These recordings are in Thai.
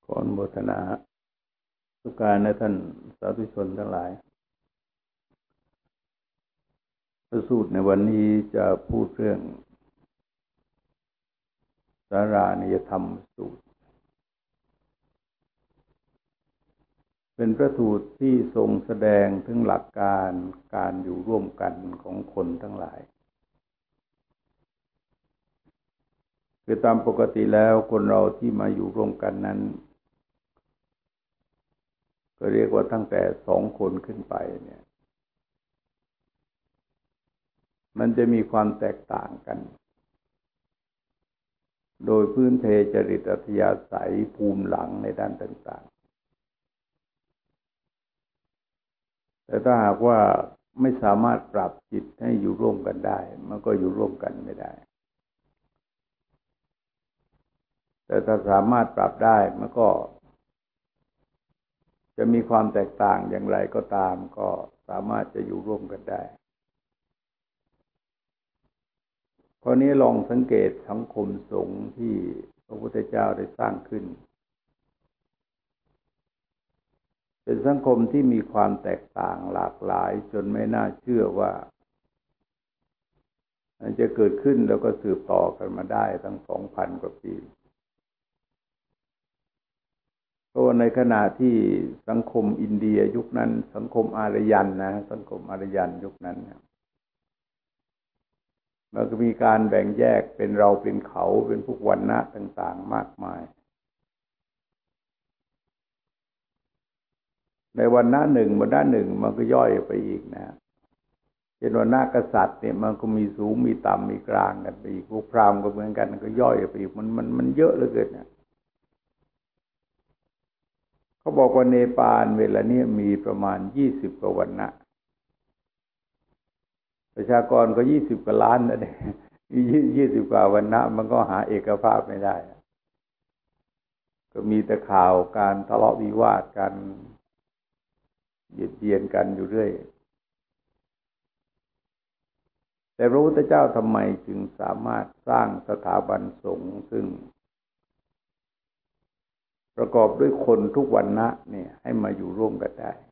ขออนุโมทนาทุกการและท่านสาธุชนทั้งหลายพระสูตรในวันนี้จะพูดเรื่องสารานิยธรรมสูตรเป็นพระสูตรที่ทรงแสดงถึงหลักการอยู่ร่วมกันของคนทั้งหลายคือตามปกติแล้วคนเราที่มาอยู่ร่วมกันนั้นก็เรียกว่าตั้งแต่2 คนขึ้นไปเนี่ยมันจะมีความแตกต่างกันโดยพื้นเพจริตอัธยาศัยภูมิหลังในด้านต่างๆแต่ถ้าหากว่าไม่สามารถปรับจิตให้อยู่ร่วมกันได้มันก็อยู่ร่วมกันไม่ได้แต่ถ้าสามารถปรับได้มันก็จะมีความแตกต่างอย่างไรก็ตามก็สามารถจะอยู่ร่วมกันได้คราวนี้ลองสังเกตสังคมสงฆ์ที่พระพุทธเจ้าได้สร้างขึ้นเป็นสังคมที่มีความแตกต่างหลากหลายจนไม่น่าเชื่อว่ามันจะเกิดขึ้นแล้วก็สืบต่อกันมาได้ตั้ง 2,000 กว่าปีเพราะในขณะที่สังคมอินเดียยุคนั้นสังคมอารยันสังคมอารยันยุคนั้นมันก็มีการแบ่งแยกเป็นเราเป็นเขาเป็นพวกวรรณะต่างๆมากมายในวรรณะหนึ่งมันก็ย่อยไปอีกเช่นวรรณะกษัตริย์เนี่ยมันก็มีสูงมีต่ำมีกลางกันไปอีกพวกพราหมณ์ก็เหมือนกันก็ย่อยไปอีกมันเยอะเหลือเกินเขาบอกว่าเนปาลเวลานี้มีประมาณ20 กว่าวรรณะประชากรก็20 กว่าล้านนะเนี่ย20 กว่าวรรณะมันก็หาเอกภาพไม่ได้ก็มีแต่ข่าวการทะเลาะวิวาทกันเบียดเบียนกันอยู่เรื่อยแต่พระพุทธเจ้าทำไมจึงสามารถสร้างสถาบันสงฆ์ซึ่งประกอบด้วยคนทุกวรรณะเนี่ยให้มาอยู่ร่วมกันได้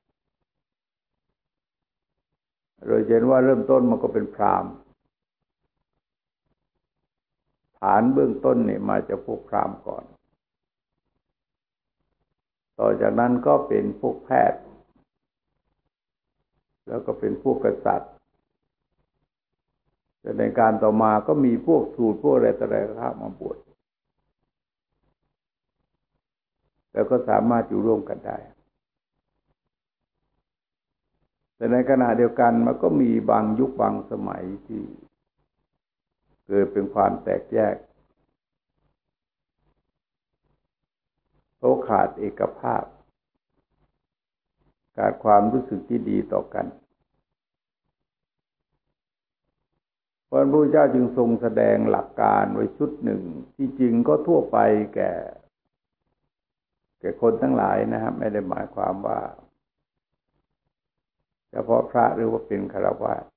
โดยเห็นว่าเริ่มต้นมันก็เป็นพราหมณ์ฐานเบื้องต้นเนี่ยมาจากพวกพราหมณ์ก่อนต่อจากนั้นก็เป็นพวกแพทย์แล้วก็เป็นพวกกษัตริย์แต่ในการต่อมาก็มีพวกสูตรพวกอะไรต่ออะไรเข้ามาบวชแล้วก็สามารถอยู่ร่วมกันได้แต่ในขณะเดียวกันมันก็มีบางยุคบางสมัยที่เกิดเป็นความแตกแยกเพราะขาดเอกภาพขาดความรู้สึกที่ดีต่อกันพระพุทธเจ้าจึงทรงแสดงหลักการไว้ชุดหนึ่งที่จริงก็ทั่วไปแก่คนทั้งหลายนะครับไม่ได้หมายความว่าเฉพาะพระหรือว่าเป็นฆราวาส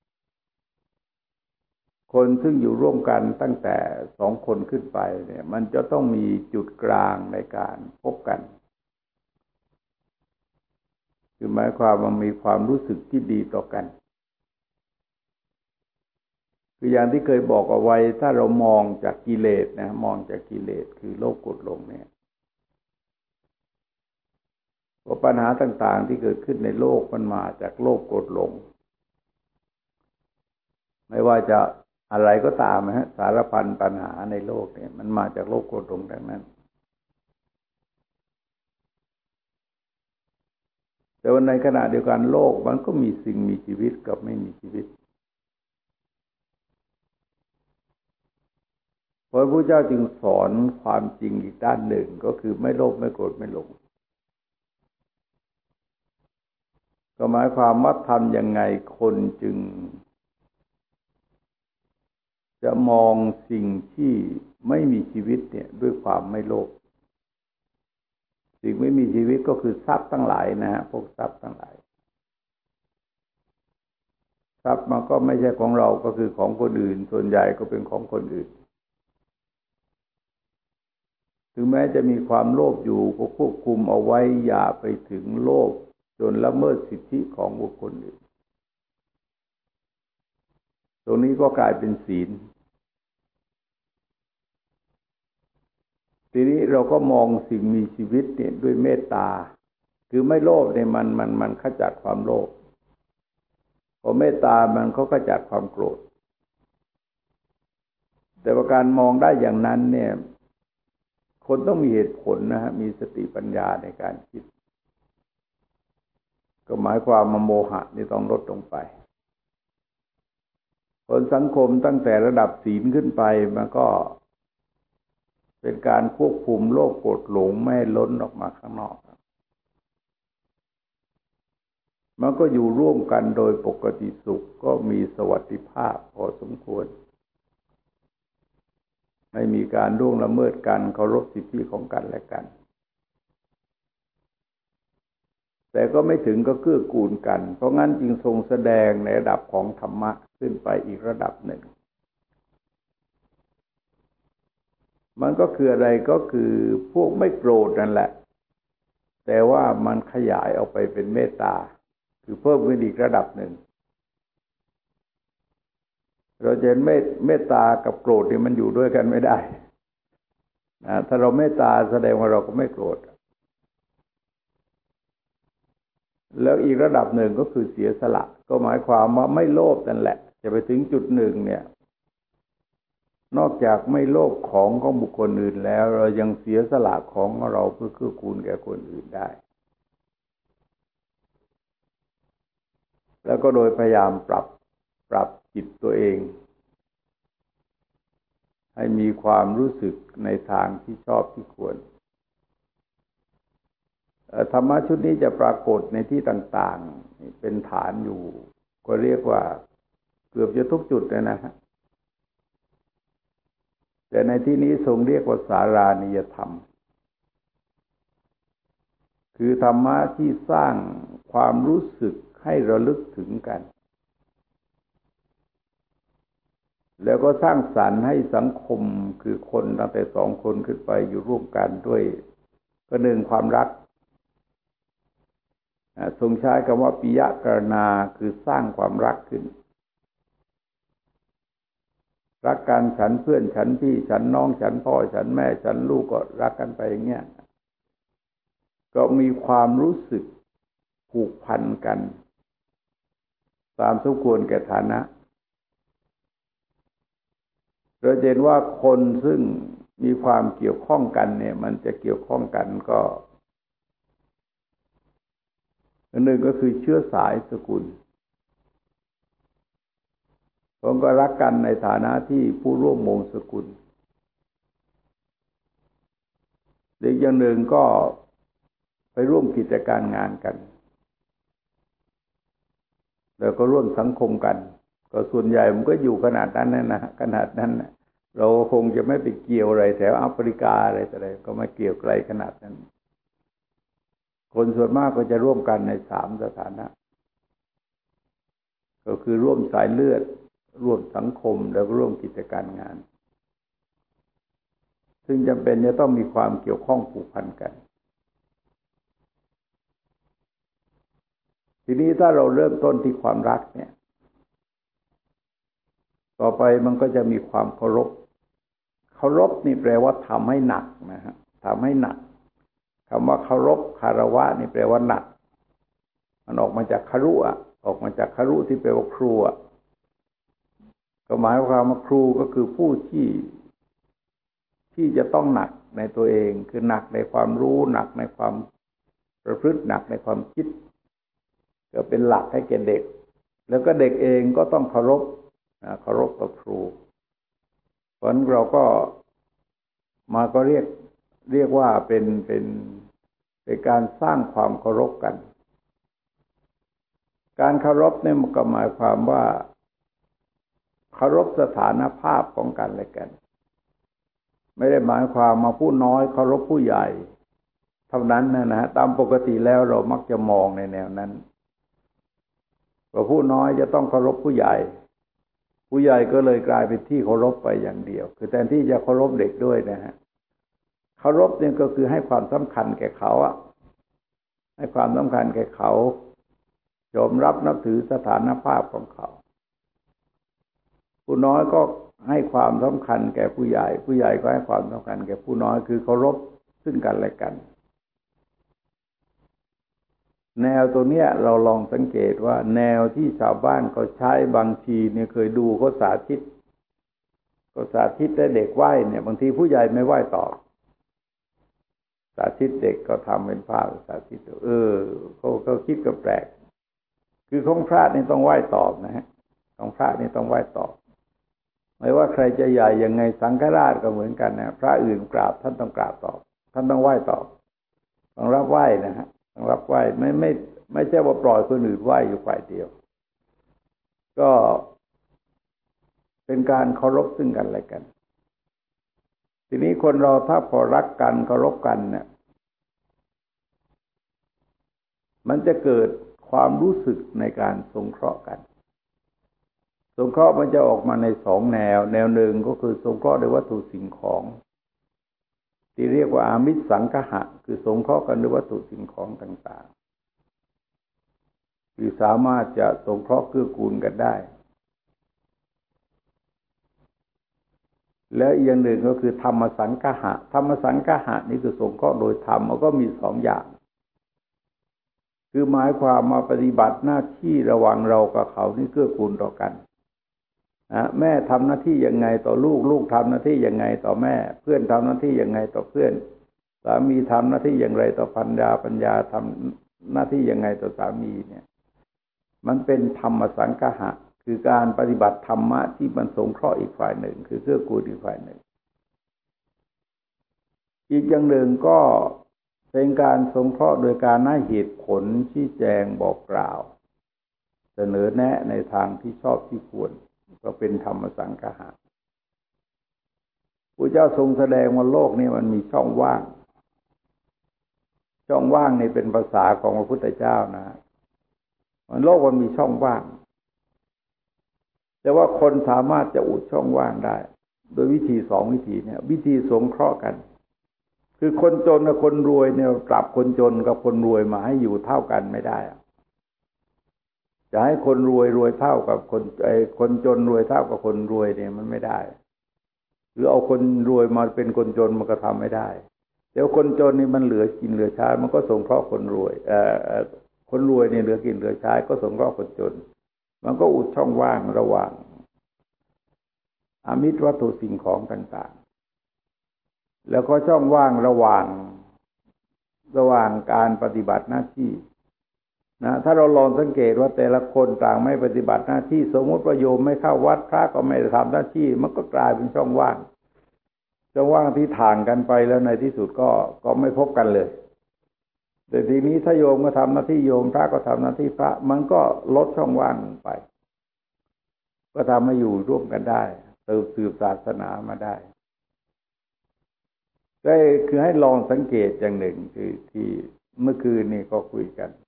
คนซึ่งอยู่ร่วมกันตั้งแต่2 คนขึ้นไปเนี่ยมันจะต้องมีจุดกลางในการพบกันคือหมายความว่ามีความรู้สึกที่ดีต่อกันคืออย่างที่เคยบอกเอาไว้ถ้าเรามองจากกิเลสมองจากกิเลสคือโลภโกรธหลงเนี่ยว่าปัญหาต่างๆที่เกิดขึ้นในโลกมันมาจากโลภโกรธหลงไม่ว่าจะอะไรก็ตามสารพันปัญหาในโลกเนี่ยมันมาจากโลภโกรธหลงทั้งนั้นแต่ว่าในขณะเดียวกันโลกมันก็มีสิ่งมีชีวิตกับไม่มีชีวิตพระพุทธเจ้าจึงสอนความจริงอีกด้านหนึ่งก็คือไม่โลภไม่โกรธไม่หลงก็หมายความว่าทำยังไงคนจึงจะมองสิ่งที่ไม่มีชีวิตเนี่ยด้วยความไม่โลภสิ่งไม่มีชีวิตก็คือทรัพย์ทั้งหลายพวกทรัพย์ทั้งหลายทรัพย์มันก็ไม่ใช่ของเราก็คือของคนอื่นส่วนใหญ่ก็เป็นของคนอื่นถึงแม้จะมีความโลภอยู่ก็ควบคุมเอาไว้อย่าไปถึงโลภจนละเมิดสิทธิของบุคคลอื่นตรงนี้ก็กลายเป็นศีลทีนี้เราก็มองสิ่งมีชีวิตเนี่ยด้วยเมตตาคือไม่โลภเนี่ยมันขจัดความโลภพอเมตตามันก็ขจัดความโกรธแต่ว่าการมองได้อย่างนั้นเนี่ยคนต้องมีเหตุผลนะฮะมีสติปัญญาในการคิดก็หมายความว่าโมหะนี่ต้องลดลงไปคนสังคมตั้งแต่ระดับศีลขึ้นไปมันก็เป็นการควบคุมโลภโกรธหลงไม่ให้ล้นออกมาข้างนอกมันก็อยู่ร่วมกันโดยปกติสุขก็มีสวัสดิภาพพอสมควรไม่มีการล่วงละเมิดกันเคารพสิทธิของกันและกันแต่ก็ไม่ถึงก็เกื้อกูลกันเพราะงั้นจึงทรงแสดงในระดับของธรรมะขึ้นไปอีกระดับหนึ่งมันก็คืออะไรก็คือพวกไม่โกรธนั่นแหละแต่ว่ามันขยายออกไปเป็นเมตตาคือเพิ่มขึ้นอีกระดับหนึ่งเราจะเห็นเมตตากับโกรธนี่มันอยู่ด้วยกันไม่ได้นะถ้าเราเมตตาแสดงว่าเราก็ไม่โกรธแล้วอีกระดับหนึ่งก็คือเสียสละก็หมายความว่าไม่โลภนั่นแหละจะไปถึงจุดหนึ่งเนี่ยนอกจากไม่โลภของบุคคลอื่นแล้วเรายังเสียสละของเราเพื่อเกื้อกูลแก่คนอื่นได้แล้วก็โดยพยายามปรับจิตตัวเองให้มีความรู้สึกในทางที่ชอบที่ควรธรรมะชุดนี้จะปรากฏในที่ต่างๆเป็นฐานอยู่ก็เรียกว่าเกือบจะทุกจุดเลยนะฮะแต่ในที่นี้ทรงเรียกว่าสารานิยธรรมคือธรรมะที่สร้างความรู้สึกให้ระลึกถึงกันแล้วก็สร้างสรรค์ให้สังคมคือคนตั้งแต่2 คนขึ้นไปอยู่ร่วมกันด้วยก็หนึ่งความรักทรงใช้คำว่าปิยกรณาคือสร้างความรักขึ้นรักกันฉันเพื่อนฉันพี่ฉันน้องฉันพ่อฉันแม่ฉันลูกก็รักกันไปอย่างเงี้ยก็มีความรู้สึกผูกพันกันตามสมควรแก่ฐานะเราเห็นว่าคนซึ่งมีความเกี่ยวข้องกันเนี่ยมันจะเกี่ยวข้องกันก็หนึ่งก็คือเชื้อสายสกุลผมก็รักกันในฐานะที่ผู้ร่วมวงศ์สกุลอีกอย่างหนึ่งก็ไปร่วมกิจการงานกันแล้วก็ร่วมสังคมกันก็ส่วนใหญ่มันก็อยู่ขนาดนั้นนะขนาดนั้นเราคงจะไม่ไปเกี่ยวอะไรแถวแอฟริกาอะไรแต่อะไรก็ไม่เกี่ยวไกลขนาดนั้นคนส่วนมากก็จะร่วมกันใน3 สถานะก็คือร่วมสายเลือดร่วมสังคมแล้วก็ร่วมกิจการงานซึ่งจำเป็นจะต้องมีความเกี่ยวข้องผูกพันกันทีนี้ถ้าเราเริ่มต้นที่ความรักเนี่ยต่อไปมันก็จะมีความเคารพนี่แปลว่าทำให้หนักนะฮะทำให้หนักคำว่าเคารพคารวะนี่แปลว่าหนักมันออกมาจากคารุออกมาจากคารุที่แปลว่าครูก็หมายความว่าครูก็คือผู้ที่จะต้องหนักในตัวเองคือหนักในความรู้หนักในความประพฤติหนักในความคิดก็เป็นหลักให้แก่เด็กแล้วก็เด็กเองก็ต้องเคารพกับครูเพราะฉะนั้นเราก็มาก็เรียกว่าเป็นการสร้างความเคารพกันการเคารพเนี่ยมันก็หมายความว่าเคารพสถานภาพของกันและกันไม่ได้หมายความมาผู้น้อยเคารพผู้ใหญ่เท่านั้นนะฮะตามปกติแล้วเรามักจะมองในแนวนั้นว่าผู้น้อยจะต้องเคารพผู้ใหญ่ก็เลยกลายเป็นที่เคารพไปอย่างเดียวคือแทนที่จะเคารพเด็กด้วยนะฮะเคารพเนี่ยก็คือให้ความสำคัญแก่เขาอะให้ความสำคัญแก่เขายอมรับนับถือสถานภาพของเขาผู้น้อยก็ให้ความสำคัญแก่ผู้ใหญ่ผู้ใหญ่ก็ให้ความสำคัญแก่ผู้น้อยคือเคารพซึ่งกันและกันแนวตัวเนี้ยเราลองสังเกตว่าแนวที่ชาวบ้านเขาใช้บางทีเนี่ยเคยดูเขาสาธิตให้เด็กไหว้เนี่ยบางทีผู้ใหญ่ไม่ไหว้ตอบสาธิตเด็กก็ทำเป็นภาพสาธิตเขาคิดก็แปลกคือของพระนี่ต้องไหว้ตอบนะฮะของพระนี่ต้องไหว้ตอบไม่ว่าใครจะใหญ่ยังไงสังฆราชก็เหมือนกันนะพระอื่นกราบท่านต้องกราบตอบท่านต้องไหว้ตอบต้องรับไหว้นะฮะต้องรับไหว้ไม่ใช่ว่าปล่อยคนอื่นไหว้อยู่ฝ่ายเดียวก็เป็นการเคารพซึ่งกันและกันทีนี้คนเราถ้าพอรักกันเคารพกันเนี่ยมันจะเกิดความรู้สึกในการสงเคราะห์กันสงเคราะห์มันจะออกมาในสองแนวหนึ่งก็คือสงเคราะห์ด้วยวัตถุสิ่งของที่เรียกว่าอามิสสังคหะคือสงเคราะห์กันด้วยวัตถุสิ่งของต่างๆคือสามารถจะสงเคราะห์เกื้อกูลกันได้แล้วอีกอย่างหนึ่งก็คือธรรมสังคหะนี่คือสงเคราะห์โดยธรรมมันก็มีสองอย่างคือหมายความมาปฏิบัติหน้าที่ระหว่างเรากับเขานี่เกื้อกูลต่อกันแม่ทำหน้าที่ยังไงต่อลูกลูกทำหน้าที่ยังไงต่อแม่เพื่อนทำหน้าที่ยังไงต่อเพื่อนสามีทำหน้าที่อย่างไรต่อภรรยาทำหน้าที่ยังไงต่อสามีเนี่ยมันเป็นธรรมสังคหะคือการปฏิบัติธรรมะที่มันสงเคราะห์อีกฝ่ายหนึ่งคือเกื้อกูลอีกฝ่ายหนึ่งอีกอย่างหนึ่งก็เป็นการสงเคราะห์โดยการให้เหตุผลชี้แจงบอกกล่าวเสนอแนะในทางที่ชอบที่ควรก็เป็นธรรมสังคหะพระเจ้าทรงแสดงว่าโลกนี้มันมีช่องว่างนี่เป็นภาษาของพระพุทธเจ้านะโลกมันมีช่องว่างแต่ว่าคนสามารถจะอุดช่องว่างได้โดยวิธีสองวิธีเนี่ยวิธีสงเคราะห์กันคือคนจนกับคนรวยเนี่ยปรับคนจนกับคนรวยมาให้อยู่เท่ากันไม่ได้จะให้คนรวยเท่ากับคนจนรวยเท่ากับคนรวยเนี่ยมันไม่ได้หรือเอาคนรวยมาเป็นคนจนมันก็ทำไม่ได้เดี๋ยวคนจนนี่มันเหลือกินเหลือใช้มันก็สงเคราะห์คนรวยคนรวยเนี่ยเหลือกินเหลือใช้ก็สงเคราะห์คนจนมันก็อุดช่องว่างระหว่างอามิตรวัตถุสิ่งของต่างๆแล้วก็ช่องว่างระหว่างการปฏิบัติหน้าที่นะถ้าเราลองสังเกตว่าแต่ละคนต่างไม่ปฏิบัติหน้าที่สมมติว่าโยมไม่เข้าวัดพระก็ไม่ทำหน้าที่มันก็กลายเป็นช่องว่างที่ถ่างกันไปแล้วในที่สุดก็ไม่พบกันเลยแต่ทีนี้ถ้าโยมก็ทำหน้าที่โยมพระก็ทำหน้าที่พระมันก็ลดช่องว่างลงไปก็ทำให้อยู่ร่วมกันได้สืบศาสนามาได้ก็คือให้ลองสังเกตอย่างหนึ่งคือที่เมื่อคืนนี้ก็คุยกัน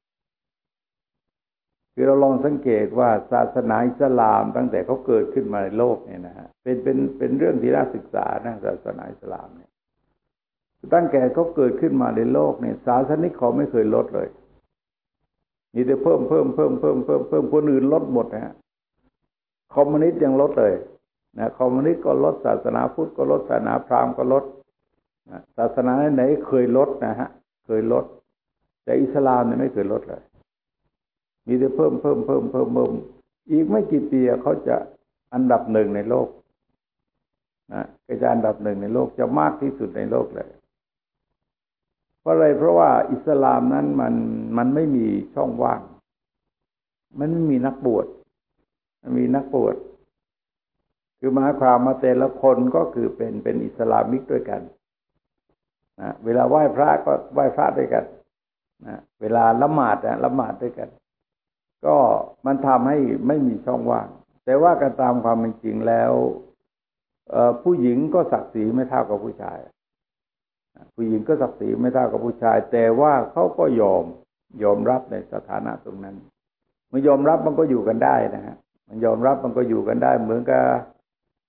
คือเราลองสังเกตว่าศาสนาอิสลามตั้งแต่เขาเกิดขึ้นมาในโลกเนี่ยนะฮะเป็นเรื่องที่น่าศึกษานะศาสนาอิสลามเนี่ยตั้งแต่เขาเกิดขึ้นมาในโลกเนี่ยศาสนิกเขาไม่เคยลดเลยมีแต่เพิ่มคนอื่นลดหมดนะฮะคอมมิวนิสต์ยังลดเลยนะคอมมิวนิสต์ก็ลดศาสนาพุทธก็ลดศาสนาพราหมณ์ก็ลดศาสนาไหนเคยลดนะฮะเคยลดแต่อิสลามเนี่ยไม่เคยลดเลยมีแต่เพิ่มอีกไม่กี่ปีเขาจะอันดับหนึ่งในโลกนะก็จะอันดับหนึ่งในโลกจะมากที่สุดในโลกเลยเพราะอะไรเพราะว่าอิสลามนั้นมันไม่มีช่องว่างมันไม่มีนักบวชมีนักบวชคือหมายความมาแต่ละคนก็คือเป็นอิสลามิกด้วยกันนะเวลาไหว้พระก็ไหว้พระด้วยกันนะเวลาละหมาดด้วยกันก็มันทำให้ไม่มีช่องว่างแต่ว่ากันตามความเป็นจริงแล้วผู้หญิงก็ศักดิ์ศรีไม่เท่ากับผู้ชายผู้หญิงก็ศักดิ์ศรีไม่เท่ากับผู้ชายแต่ว่าเขาก็ยอมรับในสถานะตรงนั้นมันยอมรับมันก็อยู่กันได้นะฮะมันยอมรับมันก็อยู่กันได้เหมือนกับ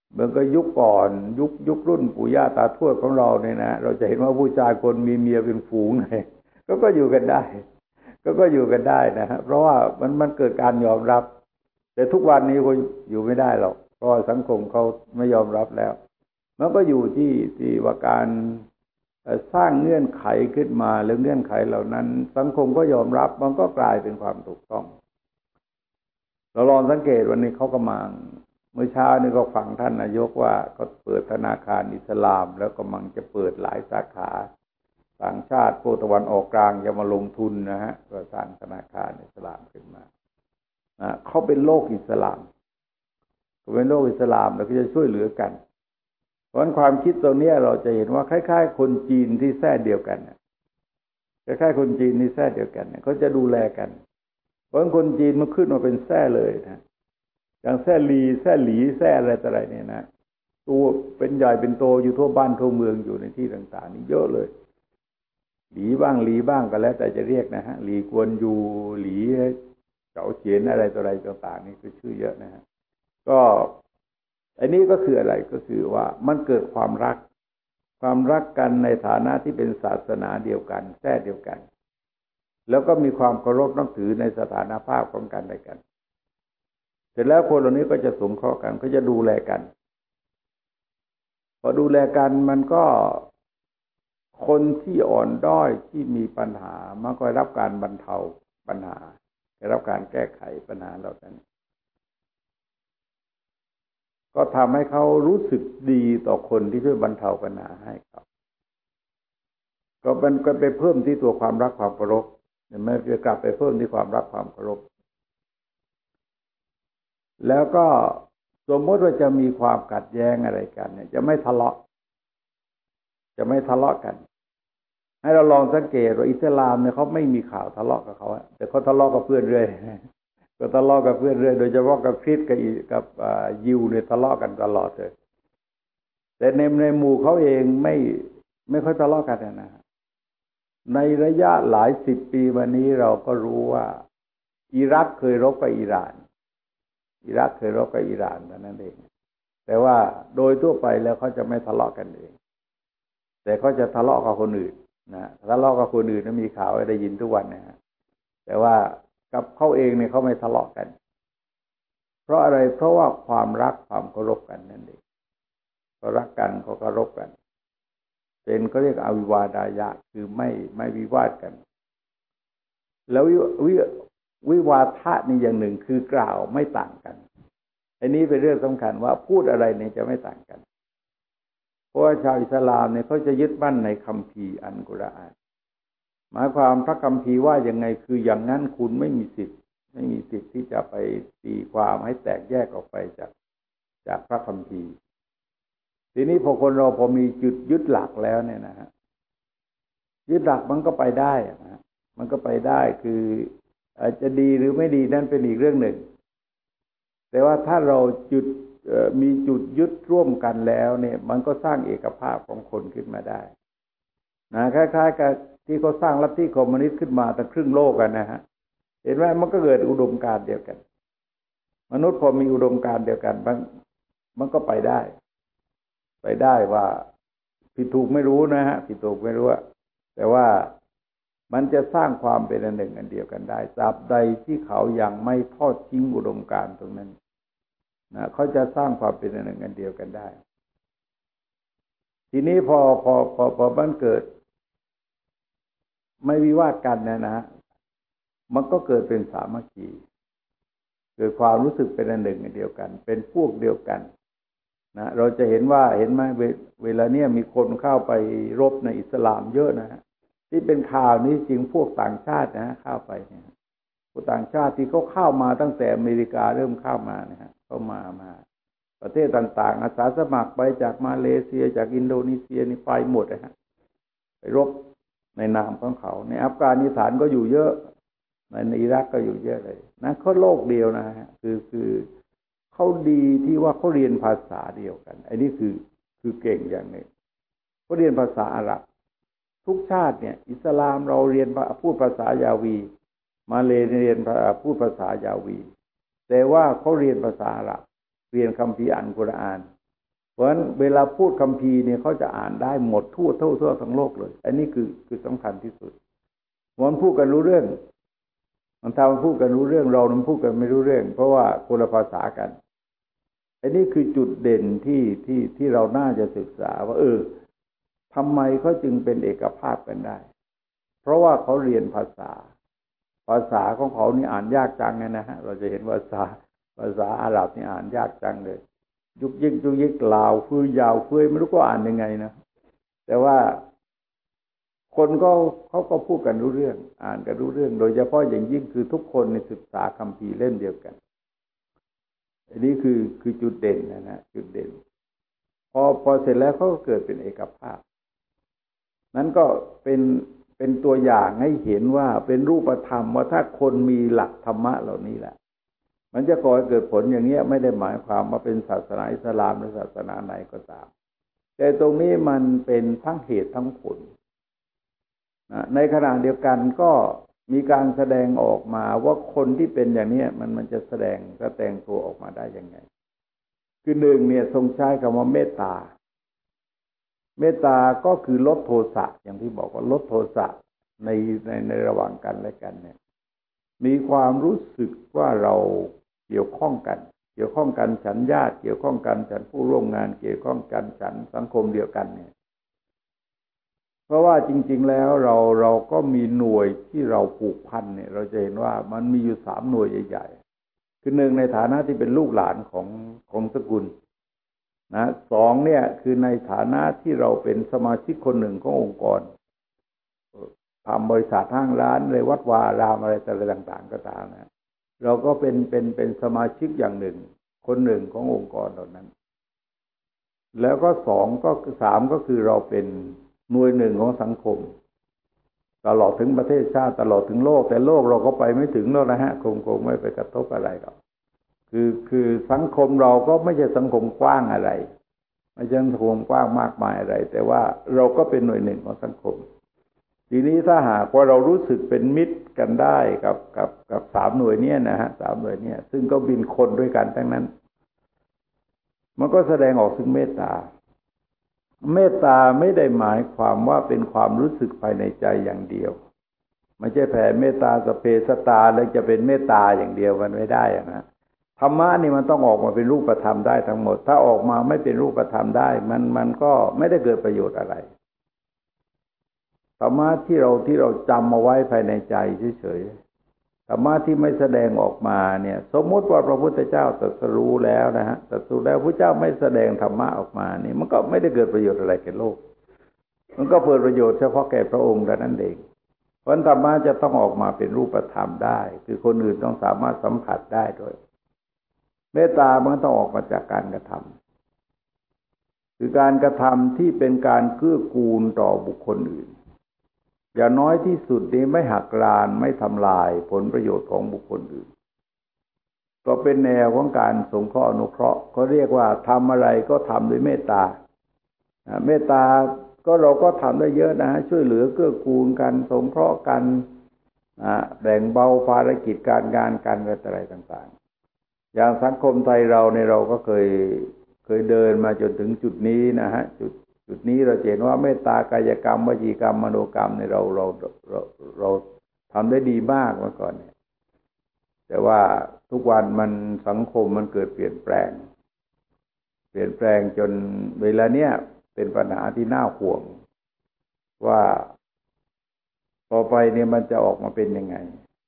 เมื่อก็ยุคก่อนยุครุ่นปู่ย่าตาทวดของเราเนี่ยนะเราจะเห็นว่าผู้ชายคนมีเมียเป็นฝูงเลยก็อยู่กันได้ก็อยู่กันได้นะฮะเพราะว่ามันเกิดการยอมรับแต่ทุกวันนี้ก็อยู่ไม่ได้หรอกเพราะสังคมเขาไม่ยอมรับแล้วมันก็อยู่ที่ว่าการสร้างเงื่อนไขขึ้นมาหรือเงื่อนไขเหล่านั้นสังคมก็ยอมรับมันก็กลายเป็นความถูกต้องเราลองสังเกตวันนี้เขากำลังเมื่อเช้านี่ก็ฟังท่านนายกว่าก็เปิดธนาคารอิสลามแล้วกำลังจะเปิดหลายสาขาต่างชาติพวกตะวันออกกลางจะมาลงทุนนะฮะก็สร้างธนาคารอิสลามขึ้นมาเขาเป็นโลกอิสลามเขาเป็นโลกอิสลามแล้วก็จะช่วยเหลือกันเพราะความคิดตรงนี้เราจะเห็นว่าคล้ายๆคนจีนที่แท้เดียวกันคล้ายๆคนจีนที่แท้เดียวกันเขาจะดูแลกันเพราะคนจีนมันขึ้นมาเป็นแท้เลยนะอย่างแท้ลีแท้หลีแท้อะไรต่ออะไรเนี่ยนะตัวเป็นใหญ่เป็นโตอยู่ทั่วบ้านทั่วเมืองอยู่ในที่ต่างๆนี่เยอะเลยหลีบ้างก็แล้วแต่จะเรียกนะฮะหลีกวนยูหลีเจ๋าเจียนอะไรต่ออะไรต่างๆนี่คือชื่อเยอะนะฮะก็อันนี้ก็คืออะไรก็คือว่ามันเกิดความรักกันในฐานะที่เป็นศาสนาเดียวกันแท้เดียวกันแล้วก็มีความเคารพนับถือในสถานภาพของกันและกันเสร็จแล้วคนเหล่านี้ก็จะสงเคราะห์กันก็จะดูแลกันพอดูแลกันมันก็คนที่อ่อนด้อยที่มีปัญหามันก็ได้รับการบรรเทาปัญหาได้รับการแก้ไขปัญหาเหล่านั้นก็ทำให้เขารู้สึกดีต่อคนที่ช่วยบรรเทาปัญหาให้ครับก็มันก็ไปเพิ่มที่ตัวความรักความเคารพไม่จะกลับไปเพิ่มที่ความรักความเคารพแล้วก็สมมติว่าจะมีความขัดแย้งอะไรกันเนี่ยจะไม่ทะเลาะกันให้เราลองสังเกตว่าอิสลามเนี่ยเขาไม่มีข่าวทะเลาะกับเขาแต่เขาทะเลาะกับเพื่อนเรื่อยก็ทะเลาะกับเพื่อนเรื่อยโดยเฉพาะกับคริสต์กับยิวเนี่ยทะเลาะกันตลอดเลยแต่ในหมู่เขาเองไม่ค่อยทะเลาะกันนะในระยะหลายสิบปีมานี้เราก็รู้ว่าอิรักเคยรบกับอิหร่านเท่านั้นเองแต่ว่าโดยทั่วไปแล้วเขาจะไม่ทะเลาะกันเองแต่เขาจะทะเลาะกับคนอื่นนะทะเลาะกับคนอื่นมีข่าวได้ยินทุกวันนะฮะแต่ว่ากับเขาเองเนี่ยเขาไม่ทะเลาะกันเพราะอะไรเพราะว่าความรักความเคารพกันนั่นเองเขารักกันเขาเคารพกันเป็นเขาเรียกอวิวาดายะคือไม่วิวาทกันแล้ววิวาทะนี่อย่างหนึ่งคือกล่าวไม่ต่างกันอันนี้เป็นเรื่องสำคัญว่าพูดอะไรเนี่ยจะไม่ต่างกันเพราะว่าชาวอิสลามเนี่ยเขาจะยึดมั่นในคัมภีร์อัลกุรอานหมายความพระคัมภีร์ว่ายังไงคืออย่างนั้นคุณไม่มีสิทธิ์ที่จะไปตีความให้แตกแยกออกไปจากพระคัมภีร์ทีนี้พอคนเราพอมีจุดยึดหลักแล้วเนี่ยนะฮะยึดหลักมันก็ไปได้นะมันก็ไปได้คืออาจจะดีหรือไม่ดีนั่นเป็นอีกเรื่องหนึ่งแต่ว่าถ้าเรามีจุดยึดร่วมกันแล้วเนี่ยมันก็สร้างเอกภาพของคนขึ้นมาได้นะคล้ายๆกับที่เขาสร้างลัทธิคอมมิวนิสต์ขึ้นมาตั้งครึ่งโลกกันนะฮะเห็นไหมมันก็เกิดอุดมการณ์เดียวกันมนุษย์พอมีอุดมการณ์เดียวกันมันก็ไปได้ว่าผิดถูกไม่รู้นะฮะผิดถูกไม่รู้แต่ว่ามันจะสร้างความเป็นอันหนึ่งอันเดียวกันได้ตราบใดที่เขายังไม่ทอดทิ้งอุดมการณ์ตรงนั้นนะเขาจะสร้างความเป็นอันหนึ่งอันเดียวกันได้ทีนี้พอมันเกิดไม่วิวาทกันนะฮะมันก็เกิดเป็นสามัคคีเกิดความรู้สึกเป็นอันหนึ่งอันเดียวกันเป็นพวกเดียวกันนะเราจะเห็นไหมเวลาเนี้ยมีคนเข้าไปรบในอิสลามเยอะนะฮะที่เป็นข่าวนี้จริงพวกต่างชาตินะเข้าไปเนี่ยพวกต่างชาติที่เขาเข้ามาตั้งแต่อเมริกาเริ่มเข้ามานะฮะเข้ามาประเทศต่างๆอาสาสมัครไปจากมาเลเซียจากอินโดนีเซียนี่ไปหมดนะฮะไปรบในนามของเขาในอัฟกานิสถานก็อยู่เยอะในอิรักก็อยู่เยอะเลยนะเขาโลกเดียวนะฮะคือเขาดีที่ว่าเขาเรียนภาษาเดียวกันไอ้นี่คือเก่งอย่างนึงเขาเรียนภาษาอาหรับทุกชาติเนี่ยอิสลามเราเรียนพูดภาษายาวีมาเลเรียนพูดภาษายาวีแต่ว่าเขาเรียนภาษาอาหรับเรียนคัมภีร์อัลกุรอานราะฉะนั้นเวลาพูดคัมภีร์เนี่ยเขาจะอ่านได้หมดทั่วทั้งโลกเลยอันนี้คือสำคัญที่สุดมันพูดกันรู้เรื่องมันทำพูดกันรู้เรื่องเรามันพูดกันไม่รู้เรื่องเพราะว่าคนละภาษากันอันนี้คือจุดเด่นที่เราน่าจะศึกษาว่าทำไมเขาจึงเป็นเอกภาพกันได้เพราะว่าเขาเรียนภาษาของเขานี่อ่านยากจังนะฮะเราจะเห็นภาษาอาหรับนี่อ่านยากจังเลยยุกยิกลาวฟื้ยาวเฟื้ยไม่รู้ก็อ่านยังไงนะแต่ว่าคนเขาก็พูดกันรู้เรื่องอ่านกันรู้เรื่องโดยเฉพาะอย่างยิ่งคือทุกคนในศึกษาคัมภีร์เล่มเดียวกันอันนี้คือจุดเด่นนะจุดเด่นพอเสร็จแล้วเขาก็เกิดเป็นเอกภาพนั้นก็เป็นตัวอย่างให้เห็นว่าเป็นรูปธรรมว่าถ้าคนมีหลักธรรมะเหล่านี้แหละมันจะก่อให้เกิดผลอย่างเงี้ยไม่ได้หมายความว่าเป็นศาสนาอิสลามหรือศาสนาไหนก็ตามแต่ตรงนี้มันเป็นทั้งเหตุทั้งผลในขณะเดียวกันก็มีการแสดงออกมาว่าคนที่เป็นอย่างนี้มันจะแสดงตัวออกมาได้ยังไงคือหนึ่งเนี่ยทรงใช้คำว่าเมตตาก็คือลดโทสะอย่างที่บอกว่าลดโทสะในระหว่างกันและกันเนี่ยมีความรู้สึกว่าเราเกี่ยวข้องกันฉันญาติเกี่ยวข้องกันฉันผู้ร่วมงานเกี่ยวข้องกันฉันสังคมเดียวกันเนี่ยเพราะว่าจริงๆแล้วเราก็มีหน่วยที่เราผูกพันเนี่ยเราจะเห็นว่ามันมีอยู่3หน่วยใหญ่ๆคือ1ในฐานะที่เป็นลูกหลานของสกุลนะ2เนี่ยคือในฐานะที่เราเป็นสมาชิกคนหนึ่งขององค์กรทำบริษัทห้างร้านเลยวัดวาอารามอะไรต่างๆก็ตามนะเราก็เป็นสมาชิกอย่างหนึ่งคนหนึ่งขององค์กรเหล่านั้นแล้วก็3ก็คือเราเป็นหน่วยหนึ่งของสังคมตลอดถึงประเทศชาติตลอดถึงโลกแต่โลกเราก็ไปไม่ถึงแล้วนะฮะคงไม่ไปกระทบอะไรหรอกคือสังคมเราก็ไม่ใช่สังคมกว้างอะไรไม่ใช่สังคมกว้างมากมายอะไรแต่ว่าเราก็เป็นหน่วยหนึ่งของสังคมทีนี้ถ้าหากว่าเรารู้สึกเป็นมิตรกันได้กับ3หน่วยนี้นะฮะ3หน่วยนี้ซึ่งก็บินคนด้วยกันทั้งนั้นมันก็แสดงออกถึงเมตตาไม่ได้หมายความว่าเป็นความรู้สึกภายในใจอย่างเดียวไม่ใช่แผ่เมตตาสเพสตาแล้วจะเป็นเมตตาอย่างเดียวมันไม่ได้นะธรรมะนี่มันต้องออกมาเป็นรูปธรรมได้ทั้งหมดถ้าออกมาไม่เป็นรูปธรรมได้มันก็ไม่ได้เกิดประโยชน์อะไรธรรมะที่เราจำเอาไว้ภายในใจเฉยๆธรรมะที่ไม่แสดงออกมาเนี่ยสมมติว่าพระพุทธเจ้าตรัสรู้แล้วนะฮะตรัสรู้แล้วพระเจ้าไม่แสดงธรรมะออกมานี่มันก็ไม่ได้เกิดประโยชน์อะไรแก่โลกมันก็เกิดประโยชน์เฉพาะแก่พระองค์แต่นั้นเองเพราะธรรมะจะต้องออกมาเป็นรูปธรรมได้คือคนอื่นต้องสามารถสัมผัสได้ด้วยเมตตามันต้องออกมาจากการกระทำคือการกระทำที่เป็นการเกื้อกูลต่อบุคคลอื่นอย่างน้อยที่สุดนี้ไม่หักลานไม่ทำลายผลประโยชน์ของบุคคลอื่นก็เป็นแนวของการสงเคราะห์อนุเคราะห์เขาเรียกว่าทำอะไรก็ทำด้วยเมตตาเมตตาก็เราก็ทำได้เยอะนะช่วยเหลือเกื้อกูลกันสงเคราะห์กันแบ่งเบาภารกิจการงานกันอะไรต่างๆอย่างสังคมไทยเราเนี่ยเราก็เคยเดินมาจนถึงจุดนี้นะฮะจุดนี้เราเห็นว่าเมตตากายกรรมวจีกรรมมโนกรรมในเราทำได้ดีมากเมื่อก่อนเนี่ยแต่ว่าทุกวันมันสังคมมันเกิดเปลี่ยนแปลงจนเวลาเนี้ยเป็นปัญหาที่น่าห่วงว่าต่อไปเนี่ยมันจะออกมาเป็นยังไง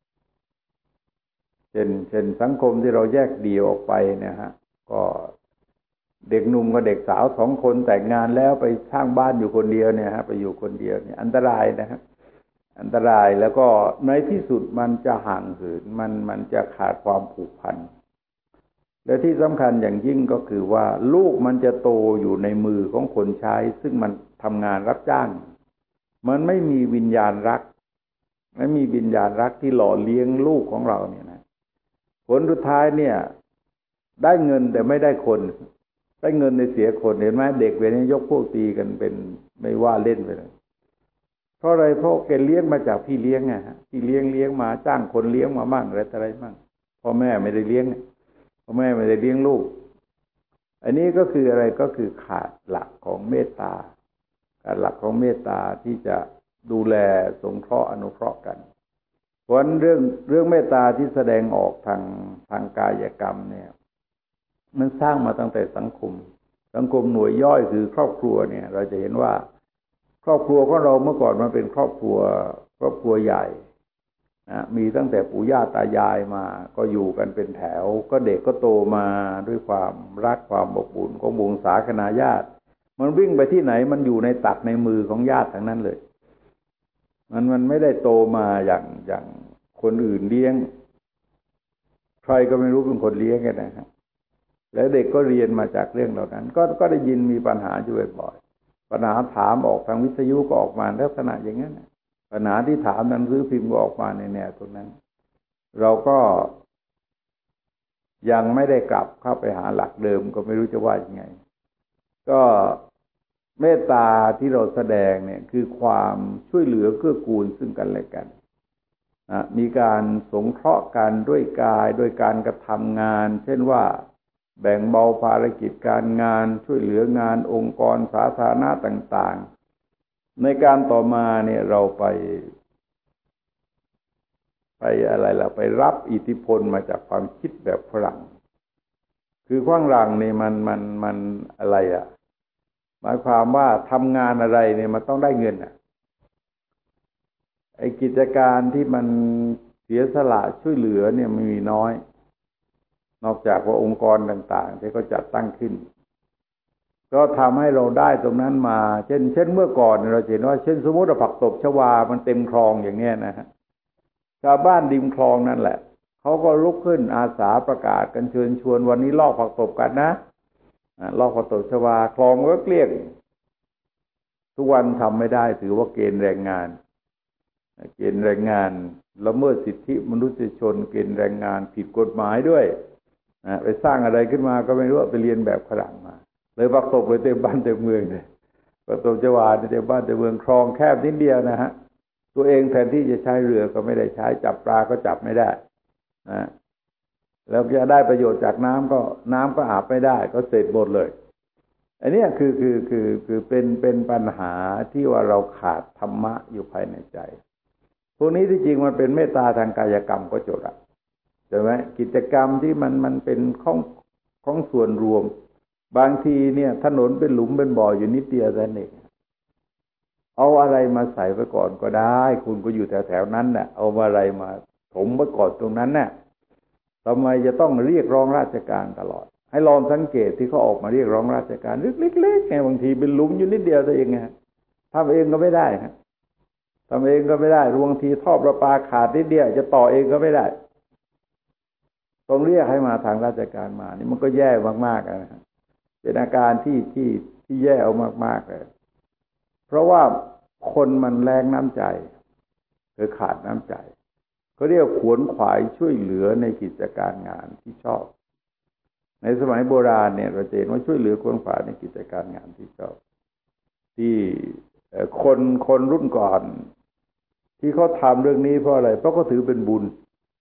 เช่นสังคมที่เราแยกเดี่ยวออกไปเนี่ยฮะก็เด็กหนุ่มกับเด็กสาว2คนแต่งงานแล้วไปสร้างบ้านอยู่คนเดียวเนี่ยฮะไปอยู่คนเดียวเนี่ยอันตรายนะครับอันตรายแล้วก็ในที่สุดมันจะห่างเหินมันจะขาดความผูกพันและที่สำคัญอย่างยิ่งก็คือว่าลูกมันจะโตอยู่ในมือของคนใช้ซึ่งมันทำงานรับจ้างมันไม่มีวิญญาณรักที่หล่อเลี้ยงลูกของเราเนี่ยนะผลสุดท้ายเนี่ยได้เงินแต่ไม่ได้คนได้เงินในเสียคนเห็นไหมเด็กเวลนี้ยกพวกตีกันเป็นไม่ว่าเล่นไปเลยเพราะอะไรเพราะแกเลี้ยงมาจากพี่เลี้ยงไงฮะพี่เลี้ยงมาจ้างคนเลี้ยงมามั่งอะไรมั่งพ่อแม่ไม่ได้เลี้ยงพ่อแม่ไม่ได้เลี้ยงลูกอันนี้ก็คืออะไรก็คือขาดหลักของเมตตาขาดหลักของเมตตาที่จะดูแลสงเคราะห์อนุเคราะห์กันเพราะฉะนั้นเรื่องเมตตาที่แสดงออกทางกายกรรมเนี่ยมันสร้างมาตั้งแต่สังคมหน่วยย่อยคือครอบครัวเนี่ยเราจะเห็นว่าครอบครัวของเราเมื่อก่อนมันเป็นครอบครัวใหญ่นะมีตั้งแต่ปู่ย่าตายายมาก็อยู่กันเป็นแถวก็เด็กก็โตมาด้วยความรักความอบอุ่นของวงศาคณาญาติมันวิ่งไปที่ไหนมันอยู่ในตักในมือของญาติทั้งนั้นเลยมันไม่ได้โตมาอย่างคนอื่นเลี้ยงใครก็ไม่รู้เป็นคนเลี้ยงกันนะครับแล้วเด็กก็เรียนมาจากเรื่องเหล่านั้นก็ได้ยินมีปัญหาอยู่บ่อยๆปัญหาถามออกทางวิทยุก็ออกมาลักษณะอย่างนั้นปัญหาที่ถามหนังสือพิมพ์ก็ออกมาในแนวตรงนั้นเราก็ยังไม่ได้กลับเข้าไปหาหลักเดิมก็ไม่รู้จะว่ายังไงก็เมตตาที่เราแสดงเนี่ยคือความช่วยเหลือเกื้อกูลซึ่งกันและกันมีการสงเคราะห์กันด้วยกายด้วยการกระทำงานเช่นว่าแบ่งเบาภารกิจการงานช่วยเหลืองานองค์กรสาธารณะต่างๆในการต่อมาเนี่ยเราไปอะไรล่ะไปรับอิทธิพลมาจากความคิดแบบฝรั่งคือฝรั่งนี่มันอะไรอ่ะหมายความว่าทำงานอะไรเนี่ยมันต้องได้เงินอ่ะไอ้กิจการที่มันเสียสละช่วยเหลือเนี่ยมันมีน้อยนอกจากว่าองค์กรต่างๆที่เขาจัดตั้งขึ้นก็ทำให้เราได้ตรงนั้นมาเช่นเมื่อก่อนเราเห็นว่าเช่นสมมติว่าผักตบชวามันเต็มคลองอย่างเนี้ยนะฮะชาวบ้านริมคลองนั่นแหละเขาก็ลุกขึ้นอาสาประกาศกันเชิญชวนวันนี้ลอกผักตบกันนะลอกผักตบชวาคลองก็เกลี้ยงทุกวันทำไม่ได้ถือว่าเกณฑ์แรงงานละเมิดสิทธิมนุษยชนเกณฑ์แรงงานผิดกฎหมายด้วยไปสร้างอะไรขึ้นมาก็ไม่รู้ไปเรียนแบบฝรั่งมาเลยผักตบเลยเต็มบ้านเต็มเมืองเลยผักตบชวาเต็มบ้านเต็มเมืองคลองแคบนิดเดียวนะฮะตัวเองแทนที่จะใช้เรือก็ไม่ได้ใช้จับปลาก็จับไม่ได้นะแล้วจะได้ประโยชน์จากน้ำก็อาบไม่ได้ก็เสร็จหมดเลยอันนี้คือเป็นปัญหาที่ว่าเราขาดธรรมะอยู่ภายในใจพวกนี้ที่จริงมันเป็นเมตตาทางกายกรรมก็จบละใช่ไหมกิจกรรมที่มันเป็นของส่วนรวมบางทีเนี่ยถนนเป็นหลุมเป็นบ่ออยู่นิดเดียวแต่เองเอาอะไรมาใส่ไว้ก่อนก็ได้คุณก็อยู่แถวๆนั้นน่ะเอาอะไรมาถมไว้ก่อนตรงนั้นน่ะทำไมจะต้องเรียกร้องราชการตลอดให้ลองสังเกตที่เขาออกมาเรียกร้องราชการเล็กๆไงบางทีเป็นหลุมอยู่นิดเดียวตัวเองไงทำเองก็ไม่ได้ฮะทำเองก็ไม่ได้บางทีท่อประปาขาดนิดเดียวจะต่อเองก็ไม่ได้ต้องเรียกให้มาทางราชการมานี่มันก็แย่มากๆนะเป็นอาการที่แย่เอามากๆเลยเพราะว่าคนมันแรงน้ำใจหรือขาดน้ำใจเขาเรียกขวนขวายช่วยเหลือในกิจการงานที่ชอบในสมัยโบราณเนี่ยเราเห็นว่าช่วยเหลือขวนขวายในกิจการงานที่ชอบที่คนรุ่นก่อนที่เขาทำเรื่องนี้เพราะอะไรเพราะเขาถือเป็นบุญ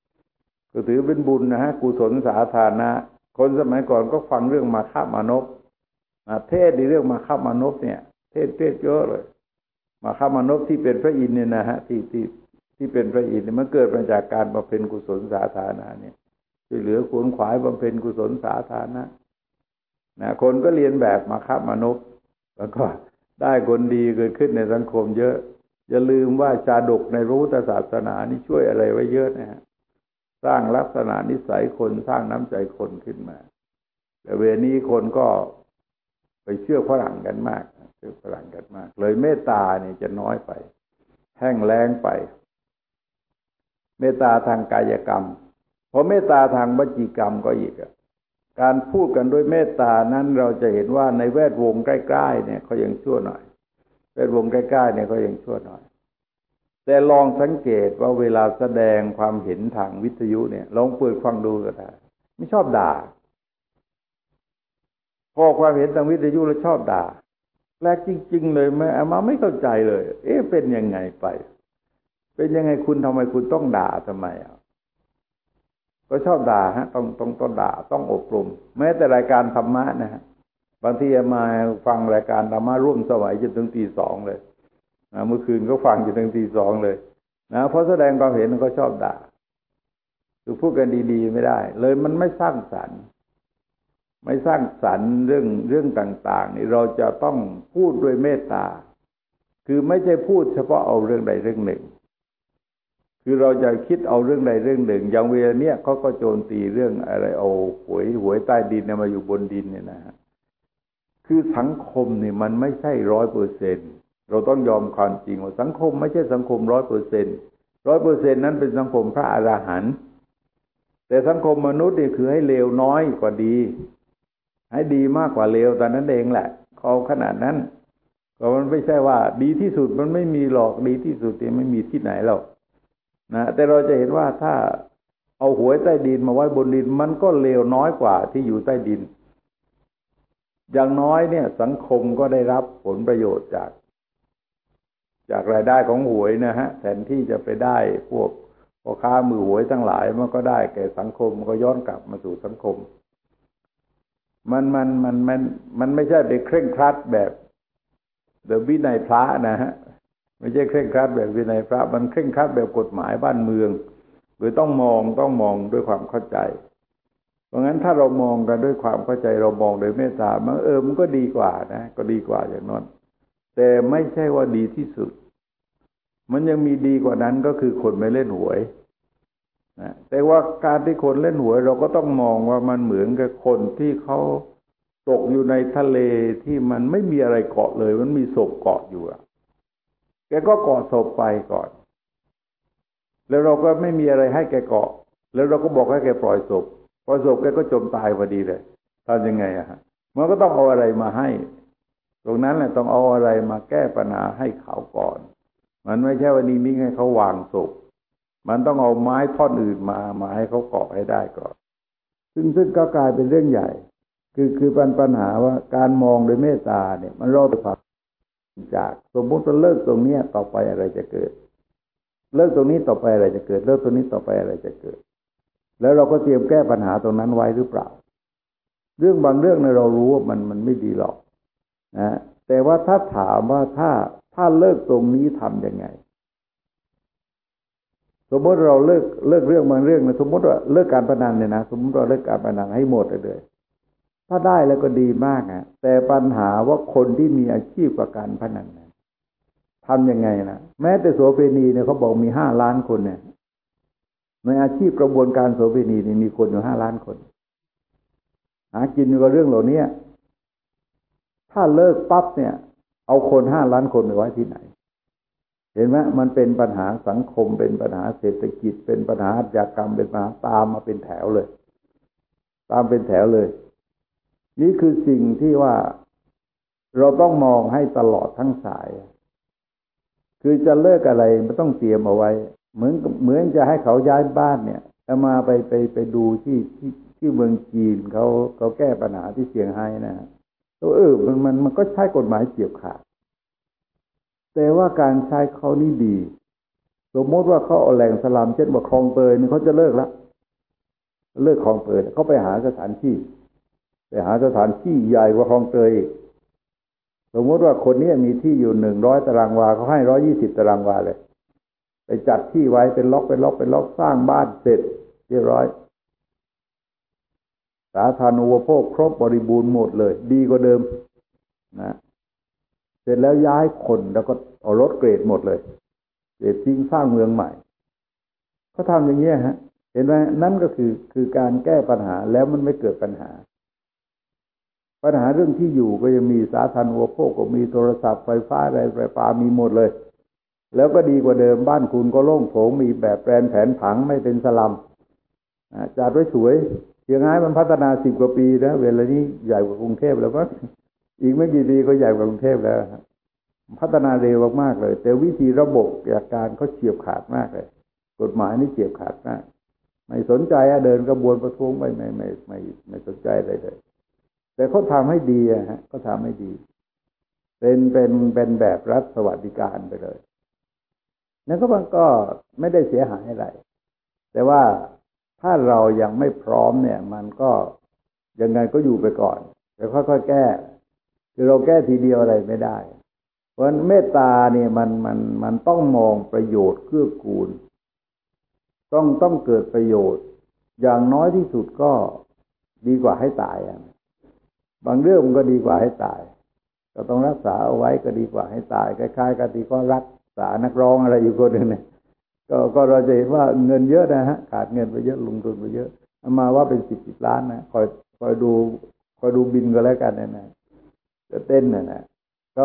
นะฮะกุศลสาธารณะคนสมัยก่อนก็ฟังเรื่องมาฆมานพเทศในเรื่องมาฆมานพเนี่ยเทศเยอะเลยมาฆมานพที่เป็นพระอินทร์เนี่ยนะฮะที่เป็นพระอินทร์มันเกิดมาจากการบำเพ็ญกุศลสาธารณะเนี่ยช่วยเหลือขวนขวายบำเพ็ญกุศลสาธารณะนะคนก็เรียนแบบมาฆมานพแล้วก็ได้คนดีเกิดขึ้นในสังคมเยอะอย่าลืมว่าชาดกในพระพุทธศาสนานี่ช่วยอะไรไว้เยอะนะฮะสร้างลักษณะนิสัยคนสร้างน้ำใจคนขึ้นมาแต่เวลานี้คนก็ไปเชื่อฝรั่งกันมากเลยเมตตาเนี่ยจะน้อยไปแห้งแล้งไปเมตตาทางกายกรรมพอเมตตาทางวจีกรรมก็อีกการพูดกันด้วยเมตตานั้นเราจะเห็นว่าในแวดวงใกล้ๆเนี่ยเขายังชั่วหน่อยแวดวงใกล้ๆเนี่ยเขายังชั่วหน่อยแต่ลองสังเกตว่าเวลาแสดงความเห็นทางวิทยุเนี่ยลองเปิดฟังดูก็ได้ไม่ชอบด่าพอความเห็นทางวิทยุแล้วชอบด่าแปลกจริงๆเลยไม่เข้าใจเลยเป็นยังไงไปเป็นยังไงคุณทำไมคุณต้องด่าทำไมก็ชอบด่าฮะต้องด่าต้องอบรมแม้แต่รายการธรรมะนะฮะบางทีมาฟังรายการธรรมะร่วมสมัยจนถึงตีสองเลยเมื่อคืนก็ฟังจนถึงตีสองเลยเพราะแสดงความเห็นก็ชอบด่าคือพูดกันดีๆไม่ได้เลยมันไม่สร้างสรรค์เรื่องต่างๆนี่เราจะต้องพูดด้วยเมตตาคือไม่ใช่พูดเฉพาะเอาเรื่องใดเรื่องหนึ่งคือเราจะคิดเอาเรื่องใดเรื่องหนึ่งอย่างเวลาเนี้ยเขาก็โจมตีเรื่องอะไรเอาหวยใต้ดินมาอยู่บนดินเนี่ยนะฮะคือสังคมเนี่ยมันไม่ใช่100%เราต้องยอมความจริงว่าสังคมไม่ใช่สังคม100%นั้นเป็นสังคมพระอรหันต์แต่สังคมมนุษย์นี่คือให้เลวน้อยกว่าดีให้ดีมากกว่าเลวแต่นั้นเองแหละเขาขนาดนั้นก็มันไม่ใช่ว่าดีที่สุดมันไม่มีหรอกดีที่สุดเนี่ยไม่มีที่ไหนหรอกนะแต่เราจะเห็นว่าถ้าเอาหวยใต้ดินมาไว้บนดินมันก็เลวน้อยกว่าที่อยู่ใต้ดินอย่างน้อยเนี่ยสังคมก็ได้รับผลประโยชน์จากรายได้ของหวยนะฮะแทนที่จะไปได้พวกพ่อค้ามือหวยทั้งหลายมันก็ได้แก่สังคมก็ย้อนกลับมาสู่สังคมมันไม่ใช่ไปเคร่งครัดแบบวินัยพระนะฮะไม่ใช่เคร่งครัดแบบวินัยพระมันเคร่งครัดแบบกฎหมายบ้านเมืองโดยต้องมองด้วยความเข้าใจเพราะงั้นถ้าเรามองกันด้วยความเข้าใจเรามองโดยเมตตามันก็ดีกว่านะก็ดีกว่าอย่างนั้นแต่ไม่ใช่ว่าดีที่สุดมันยังมีดีกว่านั้นก็คือคนไม่เล่นหวยนะแต่ว่าการที่คนเล่นหวยเราก็ต้องมองว่ามันเหมือนกับคนที่เขาตกอยู่ในทะเลที่มันไม่มีอะไรเกาะเลยมันมีศพเกาะอยู่แกก็เกาะศพไปก่อนแล้วเราก็ไม่มีอะไรให้แกเกาะแล้วเราก็บอกให้แกปล่อยศพแกก็จมตายพอดีเลยทำยังไงฮะมันก็ต้องเอาอะไรมาให้ตรงนั้นแหละต้องเอาอะไรมาแก้ปัญหาให้เขาก่อนมันไม่ใช่ว่านิ่งๆให้เขาวางศพมันต้องเอาไม้ท่อนอื่นมาให้เขาเกาะให้ได้ก่อนซึ่งก็กลายเป็นเรื่องใหญ่คือปัญหาว่าการมองโดยเมตตาเนี่ยมันรอดความจากสมมติว่าเลิกตรงนี้ต่อไปอะไรจะเกิดเลิกตรงนี้ต่อไปอะไรจะเกิดเลิกตรงนี้ต่อไปอะไรจะเกิดแล้วเราก็เตรียมแก้ปัญหาตรงนั้นไว้หรือเปล่าเรื่องบางเรื่องเนี่ยเรารู้ว่ามันไม่ดีหรอกนะแต่ว่าถ้าถามว่าถ้าเลิกตรงนี้ทำยังไงสมมติเราเลิกเรื่องบางเรื่องนะสมมติว่าเลิกการพนันเนี่ยนะสมมติเราเลิกการพนันให้หมดเลยถ้าได้แล้วก็ดีมากนะแต่ปัญหาว่าคนที่มีอาชีพกับการพนันนะทำยังไงนะแม้แต่โสเภณีเนี่ยเขาบอกมี5 ล้านคนเนี่ยในอาชีพกระบวนการโสเภณีนี่มีคนอยู่5 ล้านคนหากินอยู่กับเรื่องเหล่านี้ถ้าเลิกปั๊บเนี่ยเอาคน5 ล้านคนไปไว้ที่ไหนเห็นไหมมันเป็นปัญหาสังคมเป็นปัญหาเศรษฐกิจเป็นปัญหาอาชญากรรมเป็นปัญหาตามมาเป็นแถวเลยตามเป็นแถวเลยนี่คือสิ่งที่ว่าเราต้องมองให้ตลอดทั้งสายคือจะเลิกอะไรมันต้องเตรียมเอาไว้เหมือนจะให้เขาย้ายบ้านเนี่ยเอามาไปดูที่เมืองจีนเขาแก้ปัญหาที่เซี่ยงไฮ้นะมันก็ใช้กฎหมายเฉียบขาดแต่ว่าการใช้เขานี่ดีสมมติว่าเขาเอาแหล่งสลัมเช่นว่าคลองเตยนี่เขาจะเลิกคลองเตยเขาไปหาสถานที่ใหญ่กว่าคลองเตยสมมติว่าคนนี้มีที่อยู่100 ตารางวาเขาให้120 ตารางวาเลยไปจัดที่ไว้เป็นล็อกสร้างบ้านเสร็จเรียบร้อยสาธารณูปโภคครบบริบูรณ์หมดเลยดีกว่าเดิมนะเสร็จแล้วย้ายคนแล้วก็เอารถเกรดหมดเลยเกรดทิ้งสร้างเมืองใหม่เขาทำอย่างนี้ฮะเห็นไหมนั่นก็คือการแก้ปัญหาแล้วมันไม่เกิดปัญหาเรื่องที่อยู่ก็ยังมีสาธารณูปโภคก็มีโทรศัพท์ไฟฟ้าอะไรไฟฟ้ามีหมดเลยแล้วก็ดีกว่าเดิมบ้านคุณก็โล่งโถงมีแบบแปลนแผนผังไม่เป็นสลัมจัดไว้สวยเชียงรายมันพัฒนา10 กว่าปีนะเวลานี้ใหญ่กว่ากรุงเทพแล้วก็อีกไม่กี่ปีก็ใหญ่กว่ากรุงเทพแล้วพัฒนาเร็วมากเลยแต่วิธีระบบการเขาเฉียบขาดมากเลยกฎหมายนี่เฉียบขาดมากไม่สนใจเดินกระบวนประท้วงไม่สนใจเลยแต่เขาทำให้ดีฮะเขาทำให้ดีเป็นแบบรัฐสวัสดิการไปเลยนั่นก็มันก็ไม่ได้เสียหายอะไรแต่ว่าถ้าเรายังไม่พร้อมเนี่ยมันก็ยังไงก็อยู่ไปก่อนแต่ค่อยๆแก้คือเราแก้ทีเดียวอะไรไม่ได้เพราะเมตตาเนี่ยมันต้องมองประโยชน์เกื้อกูลต้องเกิดประโยชน์อย่างน้อยที่สุดก็ดีกว่าให้ตายบางเรื่องมันก็ดีกว่าให้ตายก็ต้องรักษาเอาไว้ก็ดีกว่าให้ตายคล้ายๆกันที่ก็รักษานักร้องอะไรอยู่คนหนึ่งเนี่ยก็เราจะเห็นว่าเงินเยอะนะฮะขาดเงินไปเยอะลงทุนไปเยอะมาว่าเป็นสิบล้านนะคอยดูบินก็แล้วกันนะจะเต้นนะก็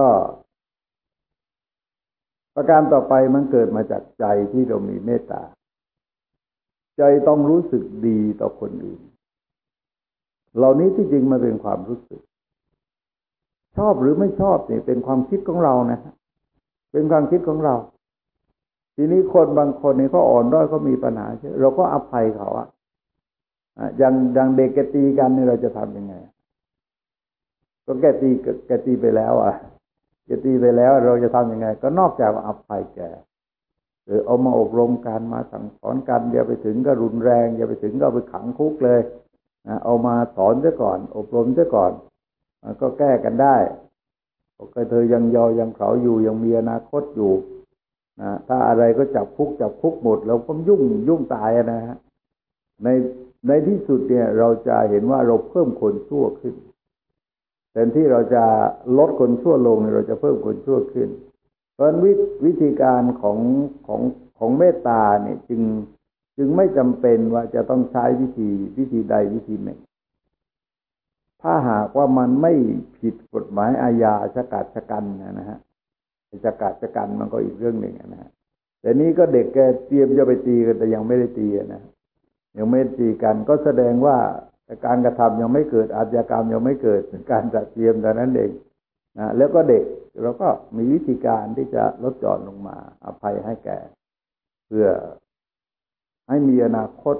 ประการต่อไปมันเกิดมาจากใจที่เรามีเมตตาใจต้องรู้สึกดีต่อคนอื่นเหล่านี้ที่จริงมันเป็นความรู้สึกชอบหรือไม่ชอบนี่เป็นความคิดของเรานะเป็นความคิดของเราทีนี้คนบางคนนี่ก็อ่อนด้อยก็มีปัญหาใช่เราก็อภัยเขาอย่างเด็กแกตีกันนี่เราจะทำยังไงก็แกตีไปแล้วแกตีไปแล้วเราจะทำยังไงก็นอกจากอภัยแกหรือเอามาอบรมกันมาสั่งสอนกันอย่าไปถึงก็รุนแรงอย่าไปถึงก็ไปขังคุกเลยเอามาสอนซะก่อนอบรมซะก่อนก็แก้กันได้ก็เธอยังเยาว์ยังเขาอยู่ยังมีอนาคตอยู่ถ้าอะไรก็จับคุกหมดเราก็ยุ่งตายนะฮะในที่สุดเนี่ยเราจะเห็นว่าเราเพิ่มคนชั่วขึ้นแทนที่เราจะลดคนชั่วลงเราจะเพิ่มคนชั่วขึ้นเพราะวิธีการของเมตตาเนี่ยจึงไม่จำเป็นว่าจะต้องใช้วิธีใดวิธีหนึ่งถ้าหากว่ามันไม่ผิดกฎหมายอาญาฉกาจฉกันนะฮะฉกาจฉกันมันก็อีกเรื่องหนึ่งนะฮะแต่นี้ก็เด็กแกเตรียมจะไปตีกันแต่ยังไม่ได้ตีนะยังไม่ตีกันก็แสดงว่าการกระทำยังไม่เกิดอาชญากรรมยังไม่เกิดการจัดเตรียมแต่นั้นเองแล้วก็เด็กเราก็มีวิธีการที่จะลดหย่อนลงมาอภัยให้แก่เพื่อให้มีอนาคต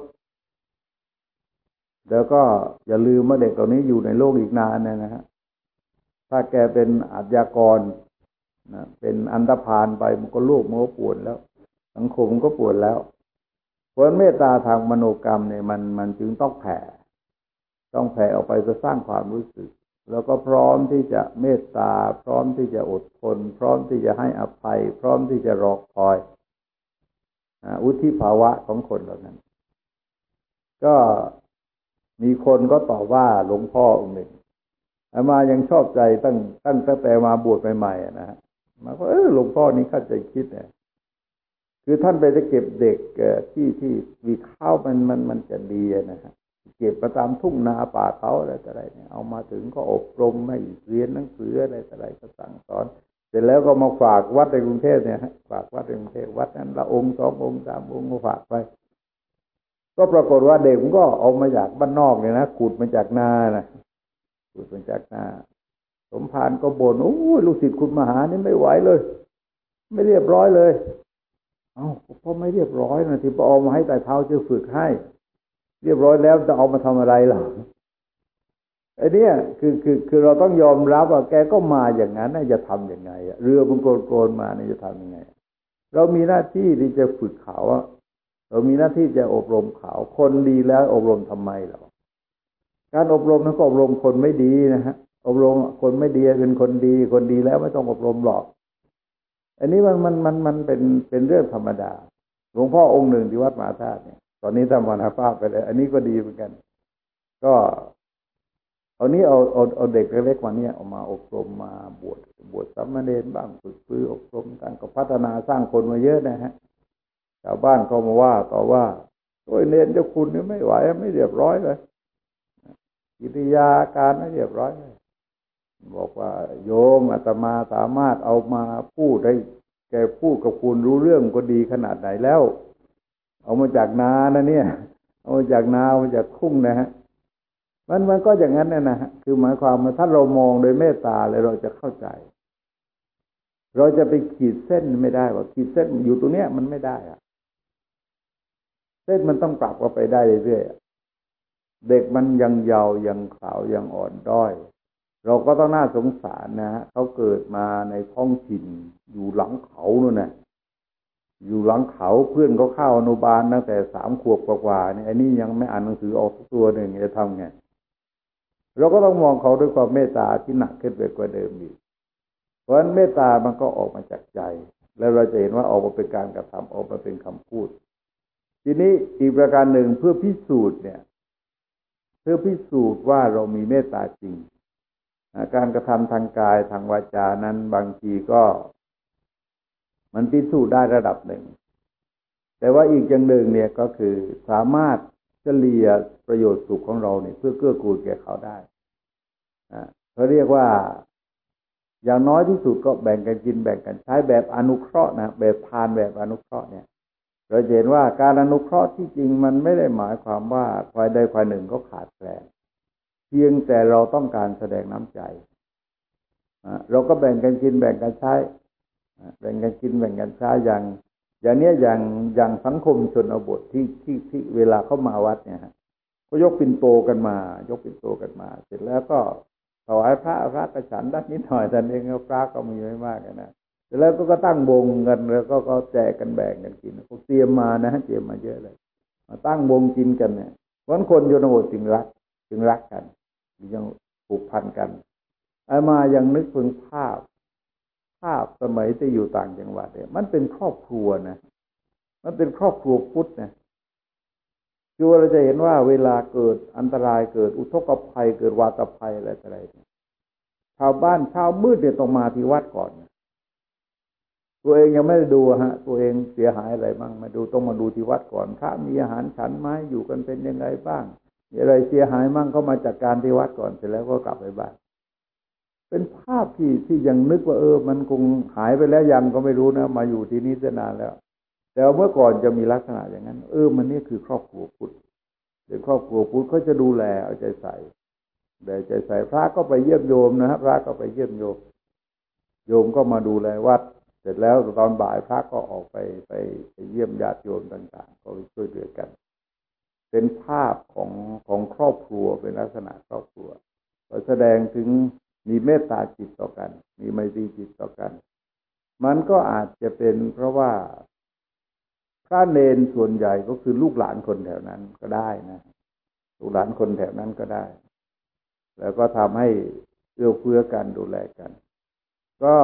แล้วก็อย่าลืมว่าเด็กเหล่านี้อยู่ในโลกอีกนานนะฮะถ้าแกเป็นอาชญากรเป็นอันธพาลไปมันก็โลกมันก็ปวดแล้วสังคมก็ปวดแล้วเพราะเมตตาทางมโนกรรมเนี่ยมันจึงต้องแผ่ออกไปจะสร้างความรู้สึกแล้วก็พร้อมที่จะเมตตาพร้อมที่จะอดทนพร้อมที่จะให้อภัยพร้อมที่จะรอคอยวุฒิภาวะของคนเหล่านั้นก็มีคนก็ต่อว่าหลวงพ่อองค์หนึ่งอามายังชอบใจตั้งแต่มาบวชใหม่ๆนะฮะมาก็หลวงพ่อนี้เข้าใจคิดเนี่ยคือท่านไปจะเก็บเด็กที่มีข้าวมันจะดีนะฮะเก็บมาตามทุ่งนาป่าเขาอะไรเนี่ยเอามาถึงก็อบรมให้เรียนหนังสืออะไรก็สั่งสอนเสร็จแล้วก็มาฝากวัดในกรุงเทพเนี่ยฝากวัดในกรุงเทพวัดนั้นละองค์2 องค์ 3 องค์มาฝากไปก็ปรากฏว่าเด็กมันก็เอามาจากบ้านนอกเนี่ยนะขุดมาจากนาขุดมาจากนาสมภารก็บ่นโอ้ยลูกศิษย์คุณมหานี่ไม่ไหวเลยไม่เรียบร้อยเลยเพราะไม่เรียบร้อยนะที่พอเอามาให้แต่เท้าจะฝึกให้เรียบร้อยแล้วจะเอามาทำอะไรล่ะไอ้นี่คือเราต้องยอมรับว่าแกก็มาอย่างนั้นนะจะทำยังไงเรือมันโกนมาเนี่ยจะทำยังไงเรามีหน้าที่ที่จะฝึกเขาเรามีหน้าที่จะอบรมเขาคนดีแล้วอบรมทำไมเราการอบรมนั้นก็อบรมคนไม่ดีนะฮะอบรมคนไม่ดีเป็นคนดีแล้วไม่ต้องอบรมหรอกอันนี้มันเป็นเรื่องธรรมดาหลวงพ่อองค์หนึ่งที่วัดมหาธาตุเนี่ยตอนนี้ท่านมรณภาพไปเลยอันนี้ก็ดีเหมือนกันก็เอาเด็กเล็กๆวันนี้ออกมาอบรมมาบวชสามเณรบ้างฝึกฟื้นอบรมกันก็พัฒนาสร้างคนมาเยอะนะฮะชาวบ้านเขามาว่าต่อว่าโอ้ยเนรเจ้าคุณนี่ไม่ไหวไม่เรียบร้อยเลยกิริยาการไม่เรียบร้อยเลยบอกว่าโยมอาตมาสามารถเอามาพูดได้แกพูดกับคุณรู้เรื่องก็ดีขนาดไหนแล้วเอามาจากนานะเนี่ยเอามาจากนาเอามาจากคุ้งนะฮะมันก็อย่างนั้นนะฮะคือหมายความว่าถ้าเรามองโดยเมตตาเลยเราจะเข้าใจเราจะไปขีดเส้นไม่ได้ว่าขีดเส้นอยู่ตรงเนี้ยมันไม่ได้เส้นมันต้องปรับกันไปได้เรื่อยๆเด็กมันยังเยาว์ยังขาวยังอ่อนด้อยเราก็ต้องน่าสงสารนะฮะเขาเกิดมาในท้องถิ่นอยู่หลังเขานู่นน่ะอยู่หลังเขาเพื่อนเขาเข้าอนุบาลตั้งแต่3 ขวบกว่าๆนี่ไอ้นี่ยังไม่อ่านหนังสือออกตัวหนึ่งจะทำไงเราก็ต้องมองเขาด้วยความเมตตาที่หนักขึ้นไปกว่าเดิมอีกเพราะฉะนั้นเมตตามันก็ออกมาจากใจแล้วเราจะเห็นว่าออกมาเป็นการกระทำออกมาเป็นคำพูดทีนี้อีกประการหนึ่งเพื่อพิสูจน์เนี่ยเพื่อพิสูจน์ว่าเรามีเมตตาจริงการกระทำทางกายทางวาจานั้นบางทีก็มันพิสูจน์ได้ระดับหนึ่งแต่ว่าอีกอย่างหนึ่งเนี่ยก็คือสามารถเฉลี่ยประโยชน์สุขของเราเนี่ยเพื่อเกื้อกูลแก่เขาได้เขาเรียกว่าอย่างน้อยที่สุดก็แบ่งกันกินแบ่งกันใช้แบบอนุเคราะห์นะแบบทานแบบอนุเคราะห์เนี่ยเราเห็นว่าการอนุเคราะห์ที่จริงมันไม่ได้หมายความว่าฝ่ายใดฝ่ายหนึ่งก็ขาดแคลนเพียงแต่เราต้องการแสดงน้ำใจเราก็แบ่งกันกินแบ่งกันใช้แบ่งกันกินแบ่งกันใช้อย่างนี้อย่างสังคมชนบทที่เวลาเข้ามาวัดเนี่ยฮะก็ยกปิ่นโตกันมายกปิ่นโตกันมาเสร็จแล้วก็ถวายพระกระฉันได้นิดหน่อยแต่เองพระก็มีไม่มากนะเสร็จแล้วก็ตั้งวงกันแล้วก็แจกกันแบ่งกันกินเขาเตรียมมานะเตรียมมาเยอะเลยมาตั้งวงกินกันเนี่ยเพราะคนชนบทจึงรักกันยังผูกพันกันมายังนึกถึงภาพสมัยที่อยู่ต่างจังหวัดเนี่ยมันเป็นครอบครัวนะมันเป็นครอบครัวพุทธนะคือเราจะเห็นว่าเวลาเกิดอันตรายเกิดอุทกภัยเกิดวาตภัยอะไรชาวบ้านเช้ามืดเนี่ยต้องมาที่วัดก่อนตัวเองยังไม่ได้ดูตัวเองเสียหายอะไรบ้างมาดูต้องมาดูที่วัดก่อนพระมีอาหารฉันไหมอยู่กันเป็นยังไงบ้างมีอะไรเสียหายมั่งก็มาจัดการที่วัดก่อนเสร็จแล้วก็กลับไปบ้านเป็นภาพที่ยังนึกว่ามันคงหายไปแล้วยังก็ไม่รู้นะมาอยู่ที่นี่นานแล้วแต่เมื่อก่อนจะมีลักษณะอย่างนั้นมันนี่คือครอบครัวพุทธหรือครอบครัวพุทธเขาจะดูแลเอาใจใส่พระก็ไปเยี่ยมโยมนะพระก็ไปเยี่ยมโยมก็มาดูแลวัดเสร็จแล้วตอนบ่ายพระก็ออกไปเยี่ยมญาติโยมต่างๆก็ช่วยเหลือกันเป็นภาพของครอบครัวเป็นลักษณะครอบครัวแสดงถึงมีเมตตาจิตต่อกันมีไมตรีจิตต่อกันมันก็อาจจะเป็นเพราะว่าพระเนนส่วนใหญ่ก็คือลูกหลานคนแถวนั้นก็ได้นะลูกหลานคนแถวนั้นก็ได้แล้วก็ทำให้เอื้อเฟื้อกันดูแลกันก็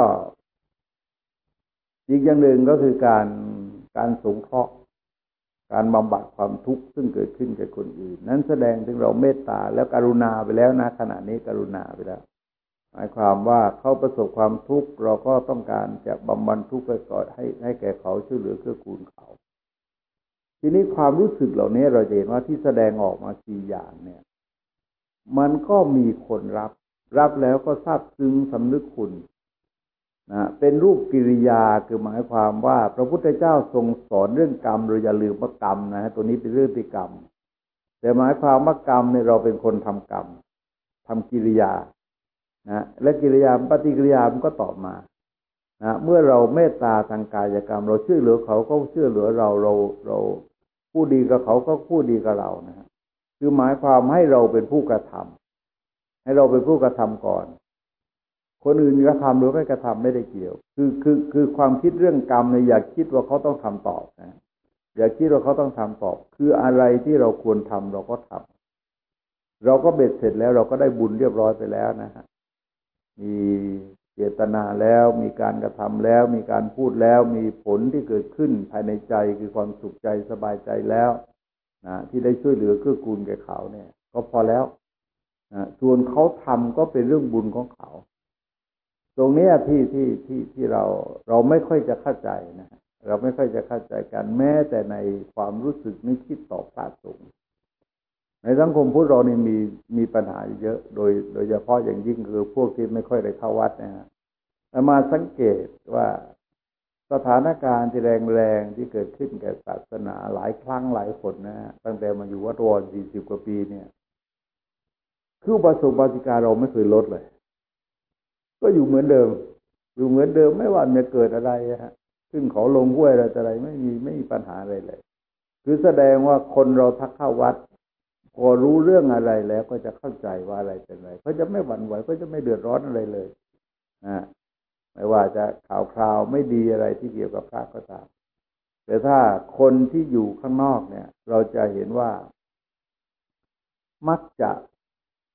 อีกอย่างหนึ่งก็คือการสงเคราะห์การบำบัดความทุกข์ซึ่งเกิดขึ้นกับคนอื่นนั้นแสดงถึงเราเมตตาแล้วกรุณาไปแล้วนะขณะนี้กรุณาไปแล้วหมายความว่าเขาประสบความทุกข์เราก็ต้องการจะบำบัดทุกข์ไปก่อนให้แก่เขาช่วยเหลือเกื้อกูลเขาทีนี้ความรู้สึกเหล่านี้เราจะเห็นว่าที่แสดงออกมา4อย่างเนี่ยมันก็มีคนรับแล้วก็ซาบซึ้งสำนึกคุณนะเป็นรูปกิริยาคือหมายความว่าพระพุทธเจ้าทรงสอนเรื่องกรรมเราอย่าลืมว่ากรรมนะตัวนี้เป็นเรื่องที่กรรมแต่หมายความว่ากรรมเนี่ยเราเป็นคนทำกรรมทำกิริยานะและกิริยาปฏิกิริยามันก็ตอบมานะเมื่อเราเมตตาทางกายกรรมเราช่วยเหลือเขาก็ช่วยเหลือเราผู้ดีกับเขาก็ผู้ดีกับเรานะคือหมายความให้เราเป็นผู้กระทำให้เราเป็นผู้กระทำก่อนคนอื่นกระทำหรือไม่กระทำไม่ได้เกี่ยวคือความคิดเรื่องกรรมเนี่ยอย่าคิดว่าเขาต้องทำตอบนะอย่าคิดว่าเขาต้องทำตอบคืออะไรที่เราควรทำเราก็ทำเราก็เบ็ดเสร็จแล้วเราก็ได้บุญเรียบร้อยไปแล้วนะฮะมีเจตนาแล้วมีการกระทำแล้วมีการพูดแล้วมีผลที่เกิดขึ้นภายในใจคือความสุขใจสบายใจแล้วนะที่ได้ช่วยเหลือเกื้อกูลแก่เขาเนี่ยก็พอแล้วนะส่วนเขาทำก็เป็นเรื่องบุญของเขาตรงนี้ที่เราไม่ค่อยจะเข้าใจนะเราไม่ค่อยจะเข้าใจกันแม้แต่ในความรู้สึกนึกคิดต่อพระสงฆ์ในสังคมพุทธเรานี่มีปัญหาเยอะโดยเฉพาะอย่างยิ่งคือพวกที่ไม่ค่อยได้เข้าวัดนะฮะมาสังเกตว่าสถานการณ์ที่แรงๆที่เกิดขึ้นแก่ศาสนาหลายครั้งหลายคนนะฮะตั้งแต่มาอยู่วัดวร40 กว่าปีเนี่ยคืออุบาสกอุบาสิกาเราไม่เคยลดเลยก็อยู่เหมือนเดิมไม่ว่าจะเกิดอะไรฮะขึ้นเขาลงห้วยอะไรไม่มีปัญหาอะไรเลยคือแสดงว่าคนเราทักเข้าวัดพอรู้เรื่องอะไรแล้วก็จะเข้าใจว่าอะไรเป็นอะไรเขาจะไม่หวั่นไหวเขาจะไม่เดือดร้อนอะไรเลยไม่ว่าจะข่าวคราวไม่ดีอะไรที่เกี่ยวกับพระก็ตามแต่ถ้าคนที่อยู่ข้างนอกเนี่ยเราจะเห็นว่ามักจะ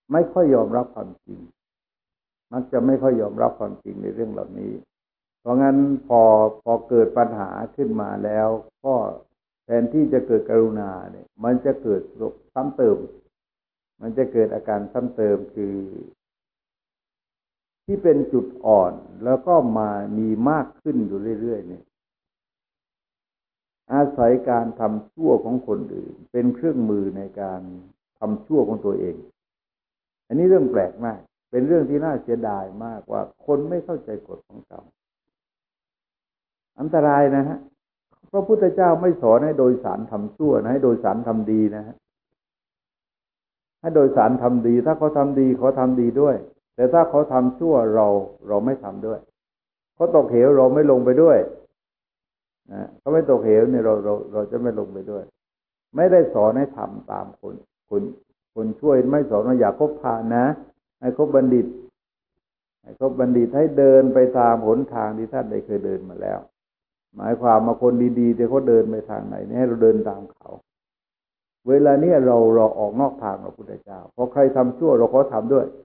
ไม่ค่อยยอมรับความจริงมักจะไม่ค่อยยอมรับความจริงในเรื่องเหล่านี้เพราะงั้นพอเกิดปัญหาขึ้นมาแล้วก็แทนที่จะเกิดกรุณาเนี่ยมันจะเกิดซ้ำเติมมันจะเกิดอาการซ้ำเติมคือที่เป็นจุดอ่อนแล้วก็มามีมากขึ้นอยู่เรื่อยๆเนี่ยอาศัยการทำชั่วของคนอื่นเป็นเครื่องมือในการทำชั่วของตัวเองอันนี้เรื่องแปลกมากเป็นเรื่องที่น่าเสียดายมากว่าคนไม่เข้าใจกฎของกรรมอันตรายนะฮะพระพุทธเจ้าไม่สอนให้โดยสารทำชั่วนะให้โดยสารทำดีนะฮะให้โดยสารทำดีถ้าเขาทำดีเขาทำดีด้วยแต่ถ้าเขาทำชั่วเราไม่ทำด้วยเขาตกเหวเราไม่ลงไปด้วยนะเขาไม่ตกเหวเนี่ยเราจะไม่ลงไปด้วยไม่ได้สอนให้ทำตามคนช่วยไม่สอนว่าอย่าคบพาลนะให้คบบัณฑิตให้คบบัณฑิตให้เดินไปตามหนทางที่ท่านได้เคยเดินมาแล้วหมายความมาคนดีๆที่เขาเดินไปทางไหนเนี่ยให้เราเดินตามเขาเวลานี้เราออกนอกทางพระพุทธเจ้าพอใครทำชั่วเราก็ทำด้วย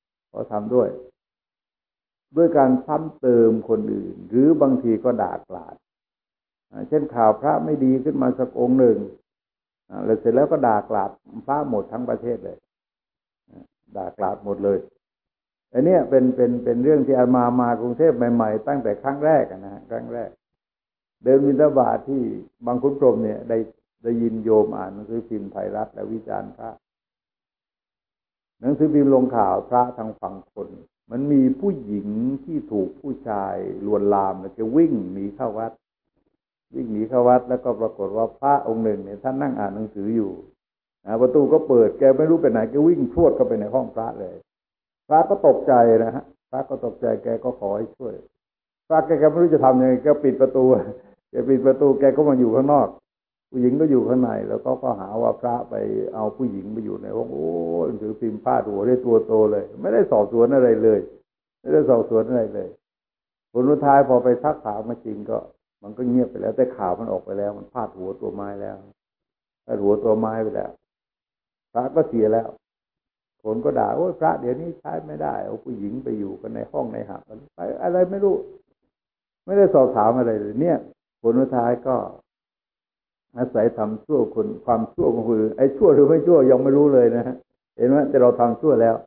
ด้วยการซ้ำเติมคนอื่นหรือบางทีก็ด่ากราดเช่นข่าวพระไม่ดีขึ้นมาสักองค์หนึ่งแล้วเสร็จแล้วก็ด่ากราดพระหมดทั้งประเทศเลยด่ากราดหมดเลยอันนี้เป็นเรื่องที่มากรุงเทพใหม่ๆตั้งแต่ครั้งแรกนะฮะครั้งแรกเดินบิณฑบาตที่บางขุนพรหมเนี่ยได้ยินโยมอ่านหนังสือพิมพ์ไทยรัฐและวิจารณ์พระหนังสือพิมพ์ลงข่าวพระทางฝั่งคนมันมีผู้หญิงที่ถูกผู้ชายลวนลามแล้วก็วิ่งหนีเข้าวัดแล้วก็ปรากฏว่าพระองค์หนึ่งเนี่ยท่านนั่งอ่านหนังสืออยู่ประตูก็เปิดแกไม่รู้ไปไหนแกวิ่งพรวดเข้าไปในห้องพระเลยพระก็ตกใจนะฮะพระก็ตกใจแกก็ขอให้ช่วยพระแกไม่รู้จะทำยังไงแกปิดประตูแกก็มาอยู่ข้างนอกผู้หญิงก็อยู่ข้างในแล้วก็หาว่าพระไปเอาผู้หญิงไปอยู่ในห้องโอ้หนังสือพิมพ์พาดหัวได้ตัวโตเลยไม่ได้สอบสวนอะไรเลยผลสุดท้ายพอไปซักถามมาจริงก็มันก็เงียบไปแล้วแต่ข่าวมันออกไปแล้วมันพาดหัวตัวไม้แล้วพาดหัวตัวไม้ไปแล้วพระก็เสียแล้วคนก็ด่าโอ้ยพระเดี๋ยวนี้ใช้ไม่ได้เอาผู้หญิงไปอยู่กันในห้องในหับไปอะไรไม่รู้ไม่ได้สอบถามอะไรเลยเนี่ยผลสุดท้ายก็อาศัยทำชั่วคนความชั่วของคนอื่นไอ้ชั่วหรือไม่ชั่วยังไม่รู้เลยนะฮะเห็นไหมแต่เราทำชั่วแล้ว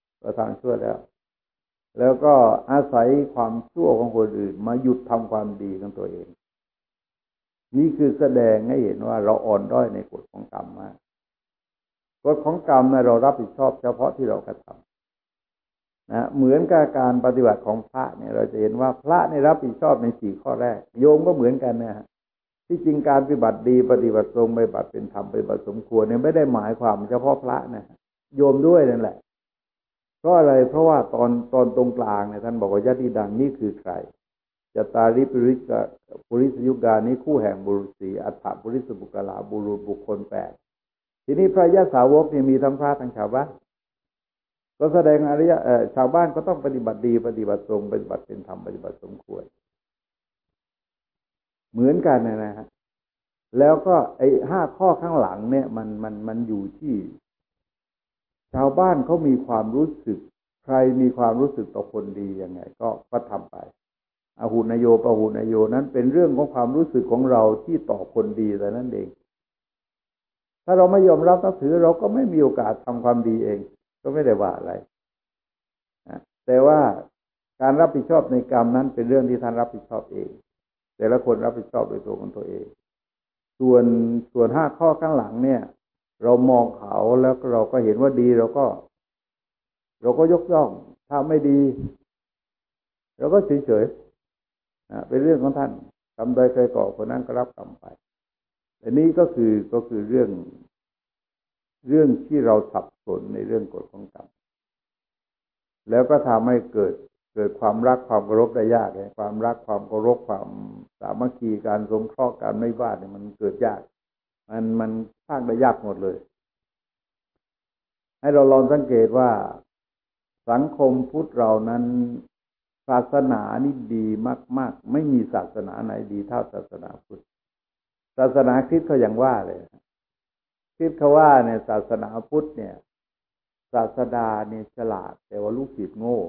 แล้วก็อาศัยความชั่วของคนอื่นมาหยุดทำความดีของตัวเองนี่คือแสดงให้เห็นว่าเราอ่อนด้อยในกฎของกรรมมากกฎของกรรมนะเรารับผิดชอบเฉพาะที่เรากระทำนะเหมือนกับการปฏิบัติของพระเนี่ยเราจะเห็นว่าพระในรับผิดชอบใน4ข้อแรกโยมก็เหมือนกันนะฮะที่จริงการปฏิบัติดีปฏิบัติตรงปฏิบัติเป็นธรรมปฏิบัติสมควรเนี่ยไม่ได้หมายความเฉพาะพระนะโยมด้วยนั่นแหละเพราะอะไรเพราะว่าตอนตรงกลางเนี่ยท่านบอกว่ายะติดังนี่คือใครจตาริปุริสยุกานี้คู่แห่งบุรุษสีอัฏฐปุริสบุคลาบุรุษบุคคล8ทีนี้พระยะสาวกเนี่ยมีทั้งพระทั้งชาวบ้านก็แสดงอริยชาวบ้านก็ต้องปฏิบัติดีปฏิบัติตรงปฏิบัติเป็นธรรมปฏิบัติสมควรเหมือนกันนะฮะแล้วก็ไอ้5ข้อข้างหลังเนี่ยมันอยู่ที่ชาวบ้านเขามีความรู้สึกใครมีความรู้สึกต่อคนดียังไงก็ทำไปอหุนโยปหุนโยนั้นเป็นเรื่องของความรู้สึกของเราที่ต่อคนดีแต่นั้นเองถ้าเราไม่ยอมรับนับถือเราก็ไม่มีโอกาสทำความดีเองก็ไม่ได้ว่าอะไรแต่ว่าการรับผิดชอบในกรรมนั้นเป็นเรื่องที่ท่านรับผิดชอบเองแต่ละคนรับผิดชอบโดยตัวของตัวเองส่วน5ข้อข้างหลังเนี่ยเรามองเขาแล้วเราก็เห็นว่าดีเราก็ยกย่องถ้าไม่ดีเราก็เฉยๆเป็นเรื่องของท่านทำโดยใครก่อคนนั้นก็รับกรรมไปอันนี้ก็คือเรื่องที่เราสับสนในเรื่องกฎของกรรมแล้วก็ทำให้เกิดความรักความเคารพได้ยากเลยความรักความเคารพความสามัคคีการสงเคราะห์การไม่ว่าเนี่ยมันเกิดยากมันสร้างได้ยากหมดเลยให้เราลองสังเกตว่าสังคมพุทธเรานั้นศาสนานี่ดีมากๆไม่มีศาสนาไหนดีเท่าศาสนาพุทธศาสนาคริสต์เขาอย่างว่าเลยคริสต์เขาว่าเนี่ยศาสนาพุทธเนี่ยศาสดาเนี่ยฉลาดแต่ว่าลูกศิษย์โง่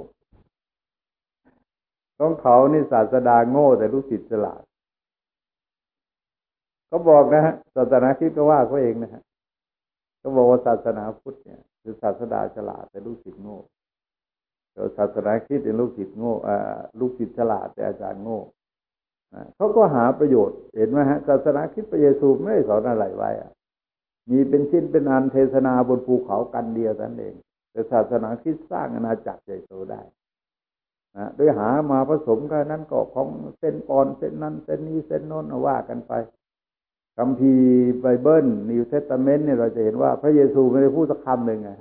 ของเขานี่ศาสดาโง่แต่ลูกศิษย์ฉลาดเขาบอกนะฮะศาสนาคริสต์ก็ว่าเขาเองนะฮะเขาบอกว่าศาสนาพุทธเนี่ยคือศาสดาฉลาดแต่ลูกศิษย์โง่แต่ศาสนาคริสต์เป็นลูกศิษย์โง่ลูกศิษย์ฉลาดแต่อาจารย์โง่เขาก็หาประโยชน์เห็นไหมฮะศาสนาคริสต์พระเยซูไม่ได้สอนอะไรไว้มีเป็นชิ้นเป็นอันเทศนาบนภูเขากันเดียวนั่นเองแต่ศาสนาคริสต์สร้างอาณาจักรใหญ่โตได้โดยหามาผสมกันนั้นก็ของเส้นปอนเส้นนั้นเส้นนี้เส้นโน้นว่ากันไปคัมภีร์ไบเบิลนิวเทสตาเมนต์เนี่ยเราจะเห็นว่าพระเยซูไม่ได้พูดสักคำหนึ่งไง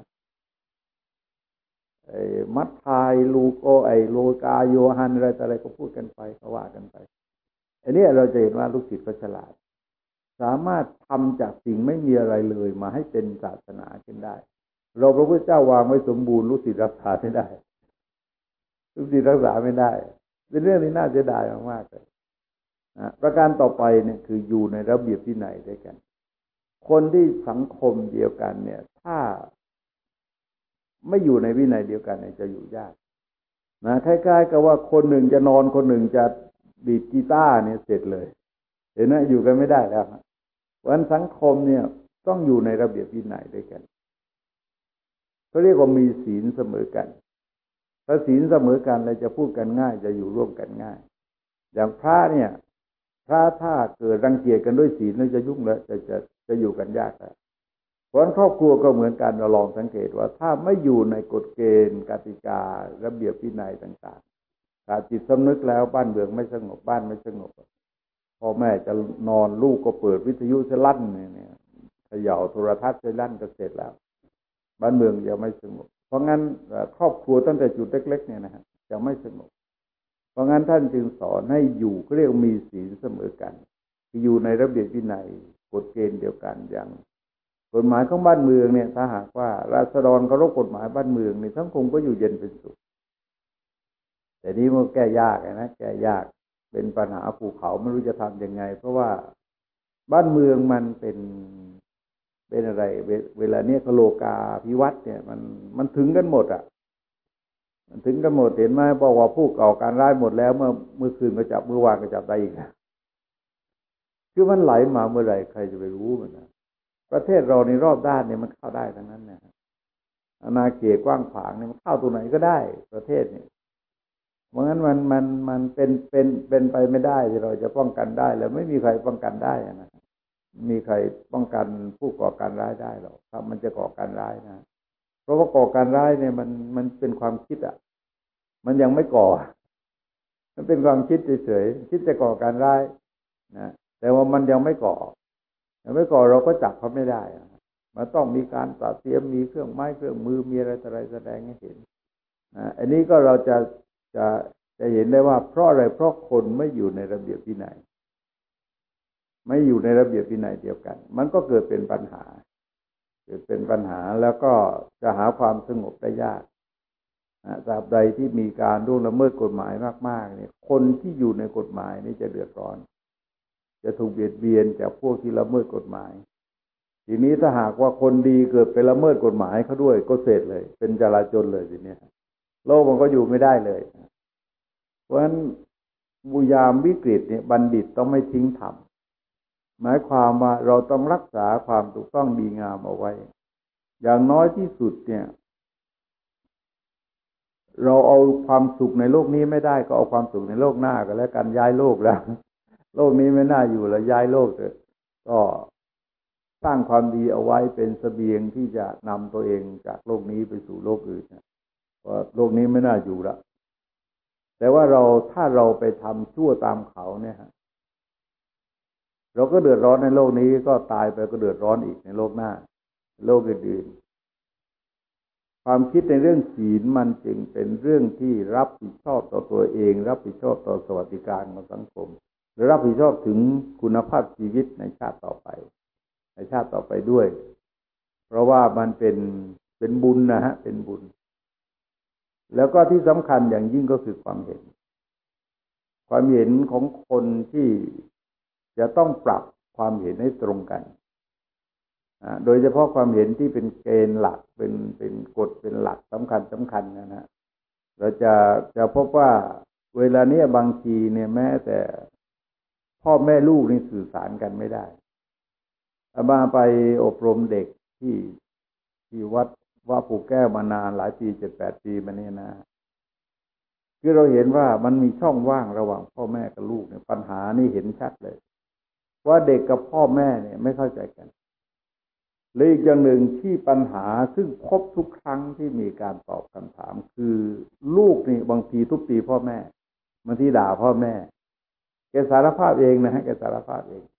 มัทธิวลูกโลกาโยฮันอะไรก็พูดกันไปก็ว่ากันไปอันนี้เราจะเห็นว่าลูกศิษย์ก็ฉลาดสามารถทำจากสิ่งไม่มีอะไรเลยมาให้เป็นศาสนาขึ้นได้เราพระพุทธเจ้าวางไว้สมบูรณ์ลูกศิษย์รักษาไม่ได้ลูกศิษย์รักษาไม่ได้เป็นเรื่องที่น่าเสียดายมากๆเลยประการต่อไปเนี่ยคืออยู่ในระเบียบวินัยด้วยกันคนที่สังคมเดียวกันเนี่ยถ้าไม่อยู่ในวินัยเดียวกันเนี่ยจะอยู่ยากคล้ายๆกับว่าคนหนึ่งจะนอนคนหนึ่งจะดีดกีตาร์เนี่ยเสร็จเลยเห็นไหมอยู่กันไม่ได้แล้วเพราะฉะนั้นสังคมเนี่ยต้องอยู่ในระเบียบวินัยด้วยกันเขาเรียกว่ามีศีลเสมอกันถ้าศีลเสมอกันเราจะพูดกันง่ายจะอยู่ร่วมกันง่ายอย่างพระเนี่ยพระถ้าเกิดรังเกียจกันด้วยศีลแล้วจะยุ่งแล้วจะอยู่กันยากแล้วเพราะฉะนั้นครอบครัวก็เหมือนกันเราลองสังเกตว่าถ้าไม่อยู่ในกฎเกณฑ์กติการะเบียบวินัยต่างๆขาดจิตสำนึกแล้วบ้านเมืองไม่สงบบ้านไม่สงบพ่อแม่จะนอนลูกก็เปิดวิทยุจะลั่นเนี่ยเขย่าโทรทัศน์จะลั่นก็เสร็จแล้วบ้านเมืองจะไม่สงบเพราะงั้นครอบครัวตั้งแต่จุดเล็กๆเนี่ยนะฮะจะไม่สงบเพราะงั้นท่านจึงสอนให้อยู่เรียกมีศีลเสมอกันอยู่ในระเบียบวินัยกฎเกณฑ์เดียวกันอย่างกฎหมายของบ้านเมืองเนี่ยถ้าหากว่าราษฎรเคารพกฎหมายบ้านเมืองนี่สังคมก็อยู่เย็นเป็นสุขแต่นี้มันแก้ยากนะแก้ยากเป็นปัญหาภูเขาไม่รู้จะทำยังไงเพราะว่าบ้านเมืองมันเป็นอะไรเวลาเนี้ยโลกาภิวัตน์เนี่ยมันถึงกันหมดมันถึงกันหมดเห็นไหมบอกว่าผู้ก่อการร้ายหมดแล้วเมื่อคืนก็จับเมื่อวานก็จับได้อีกคือมันไหลมาเมื่อไหร่ใครจะไปรู้มันนะประเทศเราในรอบด้านเนี่ยมันเข้าได้ทั้งนั้นนะอาณาเขตกว้างขวางเนี่ยมันเข้าตัวไหนก็ได้ประเทศเนี่ยเพราะงั้นมันเป็นไปไม่ได้ที่เราจะป้องกันได้แล้วไม่มีใครป้องกันได้นะมีใครป้องกันผู้ก่อการร้ายได้หรอกถ้ามันจะก่อการร้ายนะเพราะว่าก่อการร้ายเนี่ยมันเป็นความคิดมันยังไม่ก่อมันเป็นความคิดเฉยๆคิดจะก่อการร้ายนะแต่ว่ามันยังไม่ก่อเราก็จับเขาไม่ได้มันต้องมีการตระเตรียมมีเครื่องไม้เครื่องมือมีอะไรแสดงให้เห็นอันนี้ก็เราจะเห็นได้ว่าเพราะอะไรเพราะคนไม่อยู่ในระเบียบวินัยไม่อยู่ในระเบียบวินัยเดียวกันมันก็เกิดเป็นปัญหาแล้วก็จะหาความสงบได้ยากตราบใดที่มีการล่วงละเมิดกฎหมายมากๆเนี่ยคนที่อยู่ในกฎหมายนี่จะเดือดร้อนจะถูกเบียดเบียนจากพวกที่ละเมิดกฎหมายทีนี้ถ้าหากว่าคนดีเกิดไปละเมิดกฎหมายเขาด้วยก็เสร็จเลยเป็นจลาจลเลยทีนี้โลกมันก็อยู่ไม่ได้เลยเพราะฉะนั้นบุยามวิกฤตเนี่ยบัณฑิตต้องไม่ทิ้งธรรมหมายความว่าเราต้องรักษาความถูกต้องดีงามเอาไว้อย่างน้อยที่สุดเนี่ยเราเอาความสุขในโลกนี้ไม่ได้ก็เอาความสุขในโลกหน้าก็แล้วกันย้ายโลกแล้วโลกนี้ไม่น่าอยู่แล้วย้ายโลกเถอะก็สร้างความดีเอาไว้เป็นเสบียงที่จะนำตัวเองจากโลกนี้ไปสู่โลกอื่นเพราะโลกนี้ไม่น่าอยู่แล้วแต่ว่าถ้าเราไปทำชั่วตามเขาเนี่ยเราก็เดือดร้อนในโลกนี้ก็ตายไปก็เดือดร้อนอีกในโลกหน้าโลกอื่นๆความคิดในเรื่องศีลมันจึงเป็นเรื่องที่รับผิดชอบต่อตัวเองรับผิดชอบต่อสวัสดิการของสังคมและรับผิดชอบถึงคุณภาพชีวิตในชาติต่อไปด้วยเพราะว่ามันเป็นบุญนะฮะเป็นบุญแล้วก็ที่สำคัญอย่างยิ่งก็คือความเห็นของคนที่จะต้องปรับความเห็นให้ตรงกันโดยเฉพาะความเห็นที่เป็นเกณฑ์หลักเป็นกฎเป็นหลักสำคัญนะฮะเราจะพบว่าเวลาเนี้ยบางทีเนี่ยแม้แต่พ่อแม่ลูกนี่สื่อสารกันไม่ได้อามาไปอบรมเด็กที่วัดว่าปู่แก้วมานานหลายปี7-8 ปีมาเนี่ยนะคือเราเห็นว่ามันมีช่องว่างระหว่างพ่อแม่กับลูกเนี่ยปัญหานี่เห็นชัดเลยว่าเด็กกับพ่อแม่เนี่ยไม่เข้าใจกันหรืออีกอย่างหนึ่งที่ปัญหาซึ่งพบทุกครั้งที่มีการตอบคำถามคือลูกนี่บางทีทุบตีพ่อแม่บางทีด่าพ่อแม่แกสารภาพเองนะฮะแกสารภาพเอง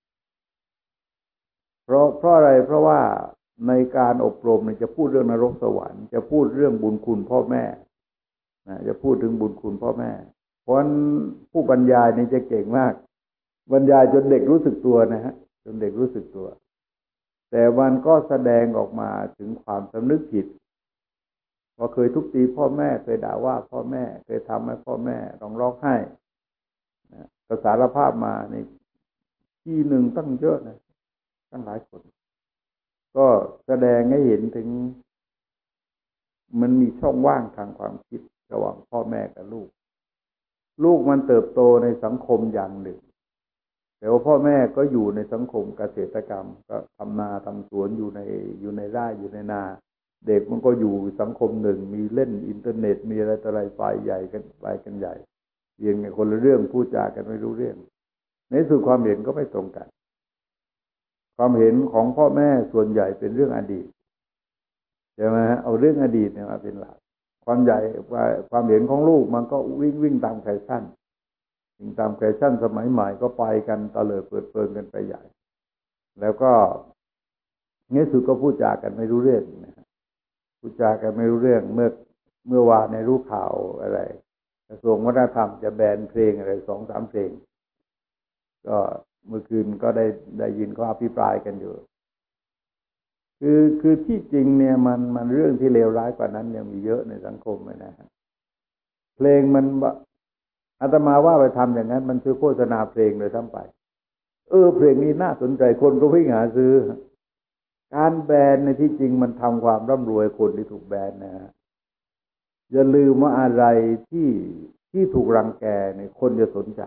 เพราะอะไรเพราะว่าในการอบรมเนี่ยจะพูดเรื่องนรกสวรรค์จะพูดเรื่องบุญคุณพ่อแม่นะจะพูดถึงบุญคุณพ่อแม่เพราะผู้บรรยายนี่จะเก่งมากบรรยายจนเด็กรู้สึกตัวนะฮะจนเด็กรู้สึกตัวแต่มันก็แสดงออกมาถึงความสำนึกผิดว่าเคยทุบตีพ่อแม่เคยด่าว่าพ่อแม่เคยทำให้พ่อแม่ร้องไห้ก็สารภาพมาในที่หนึ่งตั้งเยอะนะตั้งหลายคนก็แสดงให้เห็นถึงมันมีช่องว่างทางความคิดระหว่างพ่อแม่กับลูกมันเติบโตในสังคมอย่างหนึ่งแต่ว่าพ่อแม่ก็อยู่ในสังคมเกษตรกรรมก็ทำนาทำสวนอยู่ในไร่อยู่ในนาเด็กมันก็อยู่สังคมหนึ่งมีเล่นอินเทอร์เน็ตมีอะไรต่ออะไรไฟใหญ่กันไปกันใหญ่เรียนกันคนละเรื่องพูดจากันไม่รู้เรื่องในสุดความเห็นก็ไม่ตรงกันความเห็นของพ่อแม่ส่วนใหญ่เป็นเรื่องอดีตใช่ไหมฮะเอาเรื่องอดีตเนี่ยมาเป็นหลักความเห็นของลูกมันก็วิ่งตามแฟชั่นตามแฟชั่นสมัยใหม่ก็ไปกันตะเลิดเปิดเปิงกันไปใหญ่แล้วก็ในสุดก็พูดจากันไม่รู้เรื่องนะพูดจากันไม่รู้เรื่องเมื่อวานในรู้ข่าวอะไรกระทรวงวัฒนธรรมจะแบนเพลงอะไร2-3 เพลงก็เมื่อคืนก็ได้ยินเขาอภิปรายกันอยู่คือที่จริงเนี่ยมันเรื่องที่เลวร้ายกว่านั้นยังมีเยอะในสังคมเลยนะเพลงมันอาตมาว่าไปทำอย่างนั้นมันคือโฆษณาเพลงเลยทั้งไปเพลงนี้น่าสนใจคนก็วิ่งหาซื้อการแบนในที่จริงมันทำความร่ำรวยคนที่ถูกแบนนะฮะอย่าลืมว่าอะไรที่ถูกรังแกเนี่ยคนจะสนใจ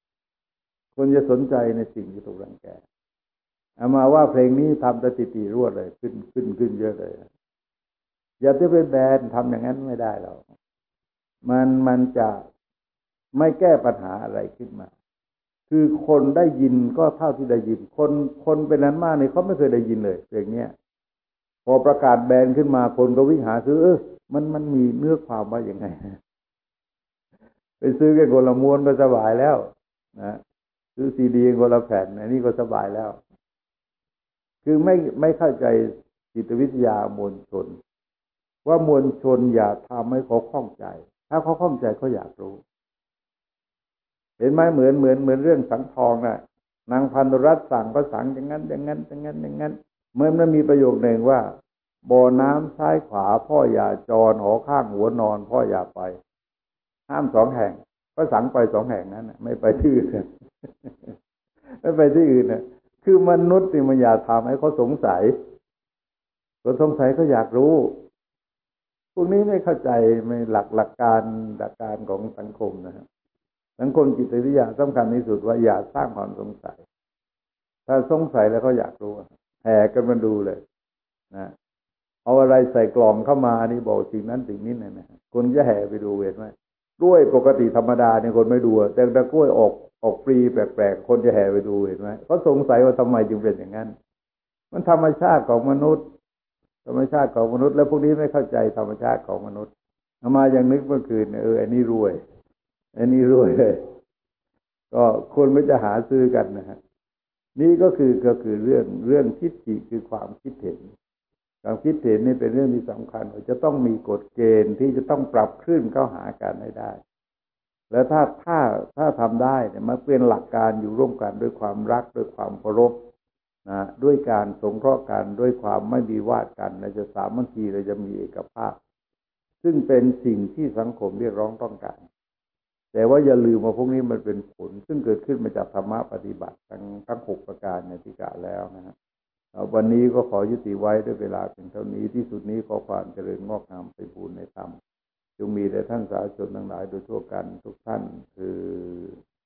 ในสิ่งที่ถูกรังแกเอามาว่าเพลงนี้ทำสถิติรวดเลยขึ้นเยอะเลยอย่าไปแบนทำอย่างนั้นไม่ได้หรอกมันจะไม่แก้ปัญหาอะไรขึ้นมาคือคนได้ยินก็เท่าที่ได้ยินคนเป็นนั้นมากเนี่ยเขาไม่เคยได้ยินเลยเพลงนี้พอประกาศแบนขึ้นมาคนก็วิ่งหาซื้อมันมีเนื้อความว่าอย่างไงไปซื้อแค่คนละม้วนก็สบายแล้วนะซื้อซีดีคนละแผ่นอันนี้ก็สบายแล้วคือไม่เข้าใจจิตวิทยามวลชนว่ามวลชนอย่าทำให้เขาข้องใจถ้าเขาข้องใจเขาอยากรู้เห็นไหมเหมือนเรื่องสังทองน่ะนางพันธุรัตน์สั่งก็สั่งอย่างนั้นเมื่อมันมีประโยคหนึ่งว่าบ่อน้ำซ้ายขวาพ่ออย่าจรหอข้างหัวนอนพ่ออย่าไปห้าม2 แห่งก็สั่งไป2 แห่งนั้นไม่ไปที่อื่นไม่ไปที่อื่นน่ะคือมนุษย์นี่มันอยากทำให้เขาสงสัยเขาอยากรู้พวกนี้ไม่เข้าใจไม่หลักการของสังคมนะฮะสังคมจิตวิทยาสำคัญที่สุดว่าอย่าสร้างความสงสัยถ้าสงสัยแล้วเขาอยากรู้แห่กันมาดูเลยนะเอาอะไรใส่กล่องเข้ามานี่บอกสิ่งนั้นสิ่งนี้นะคนจะแห่ไปดูเห็นไหมกล้วยปกติธรรมดาเนี่ยคนไม่ดูแต่กล้วยออกฟรีแปลกๆคนจะแห่ไปดูเห็นไหมเขาสงสัยว่าทำไมจึงเป็นอย่างนั้นมันธรรมชาติของมนุษย์แล้วพวกนี้ไม่เข้าใจธรรมชาติของมนุษย์เอามาอย่างนึกเมื่อคืนอันนี้รวยเลยก็คนไม่จะหาซื้อกันนะฮะนี่ก็คือเรื่องทิฏฐิคือความคิดเห็นนี่เป็นเรื่องที่สำคัญจะต้องมีกฎเกณฑ์ที่จะต้องปรับคลื่นเข้าหากันให้ได้แล้วถ้าทำได้เนี่ยมันเป็นหลักการอยู่ร่วมกันด้วยความรักด้วยความเคารพนะด้วยการสงเคราะห์กันด้วยความไม่มีวาทกันเราจะสามัคคีเราจะมีเอกภาพซึ่งเป็นสิ่งที่สังคมเรียกร้องต้องการแต่ว่าอย่าลืมว่าพวกนี้มันเป็นผลซึ่งเกิดขึ้นมาจากธรรมะปฏิบัติทั้ง6 ประการในที่กล่าวแล้วนะฮะวันนี้ก็ขอยุติไว้ด้วยเวลาเพียงเท่านี้ที่สุดนี้ขอความเจริญงอกงามไปบูรณนธรรมจงมีแด่ท่านสาธุชนทั้งหลายโดยทั่วกันทุกท่านคือ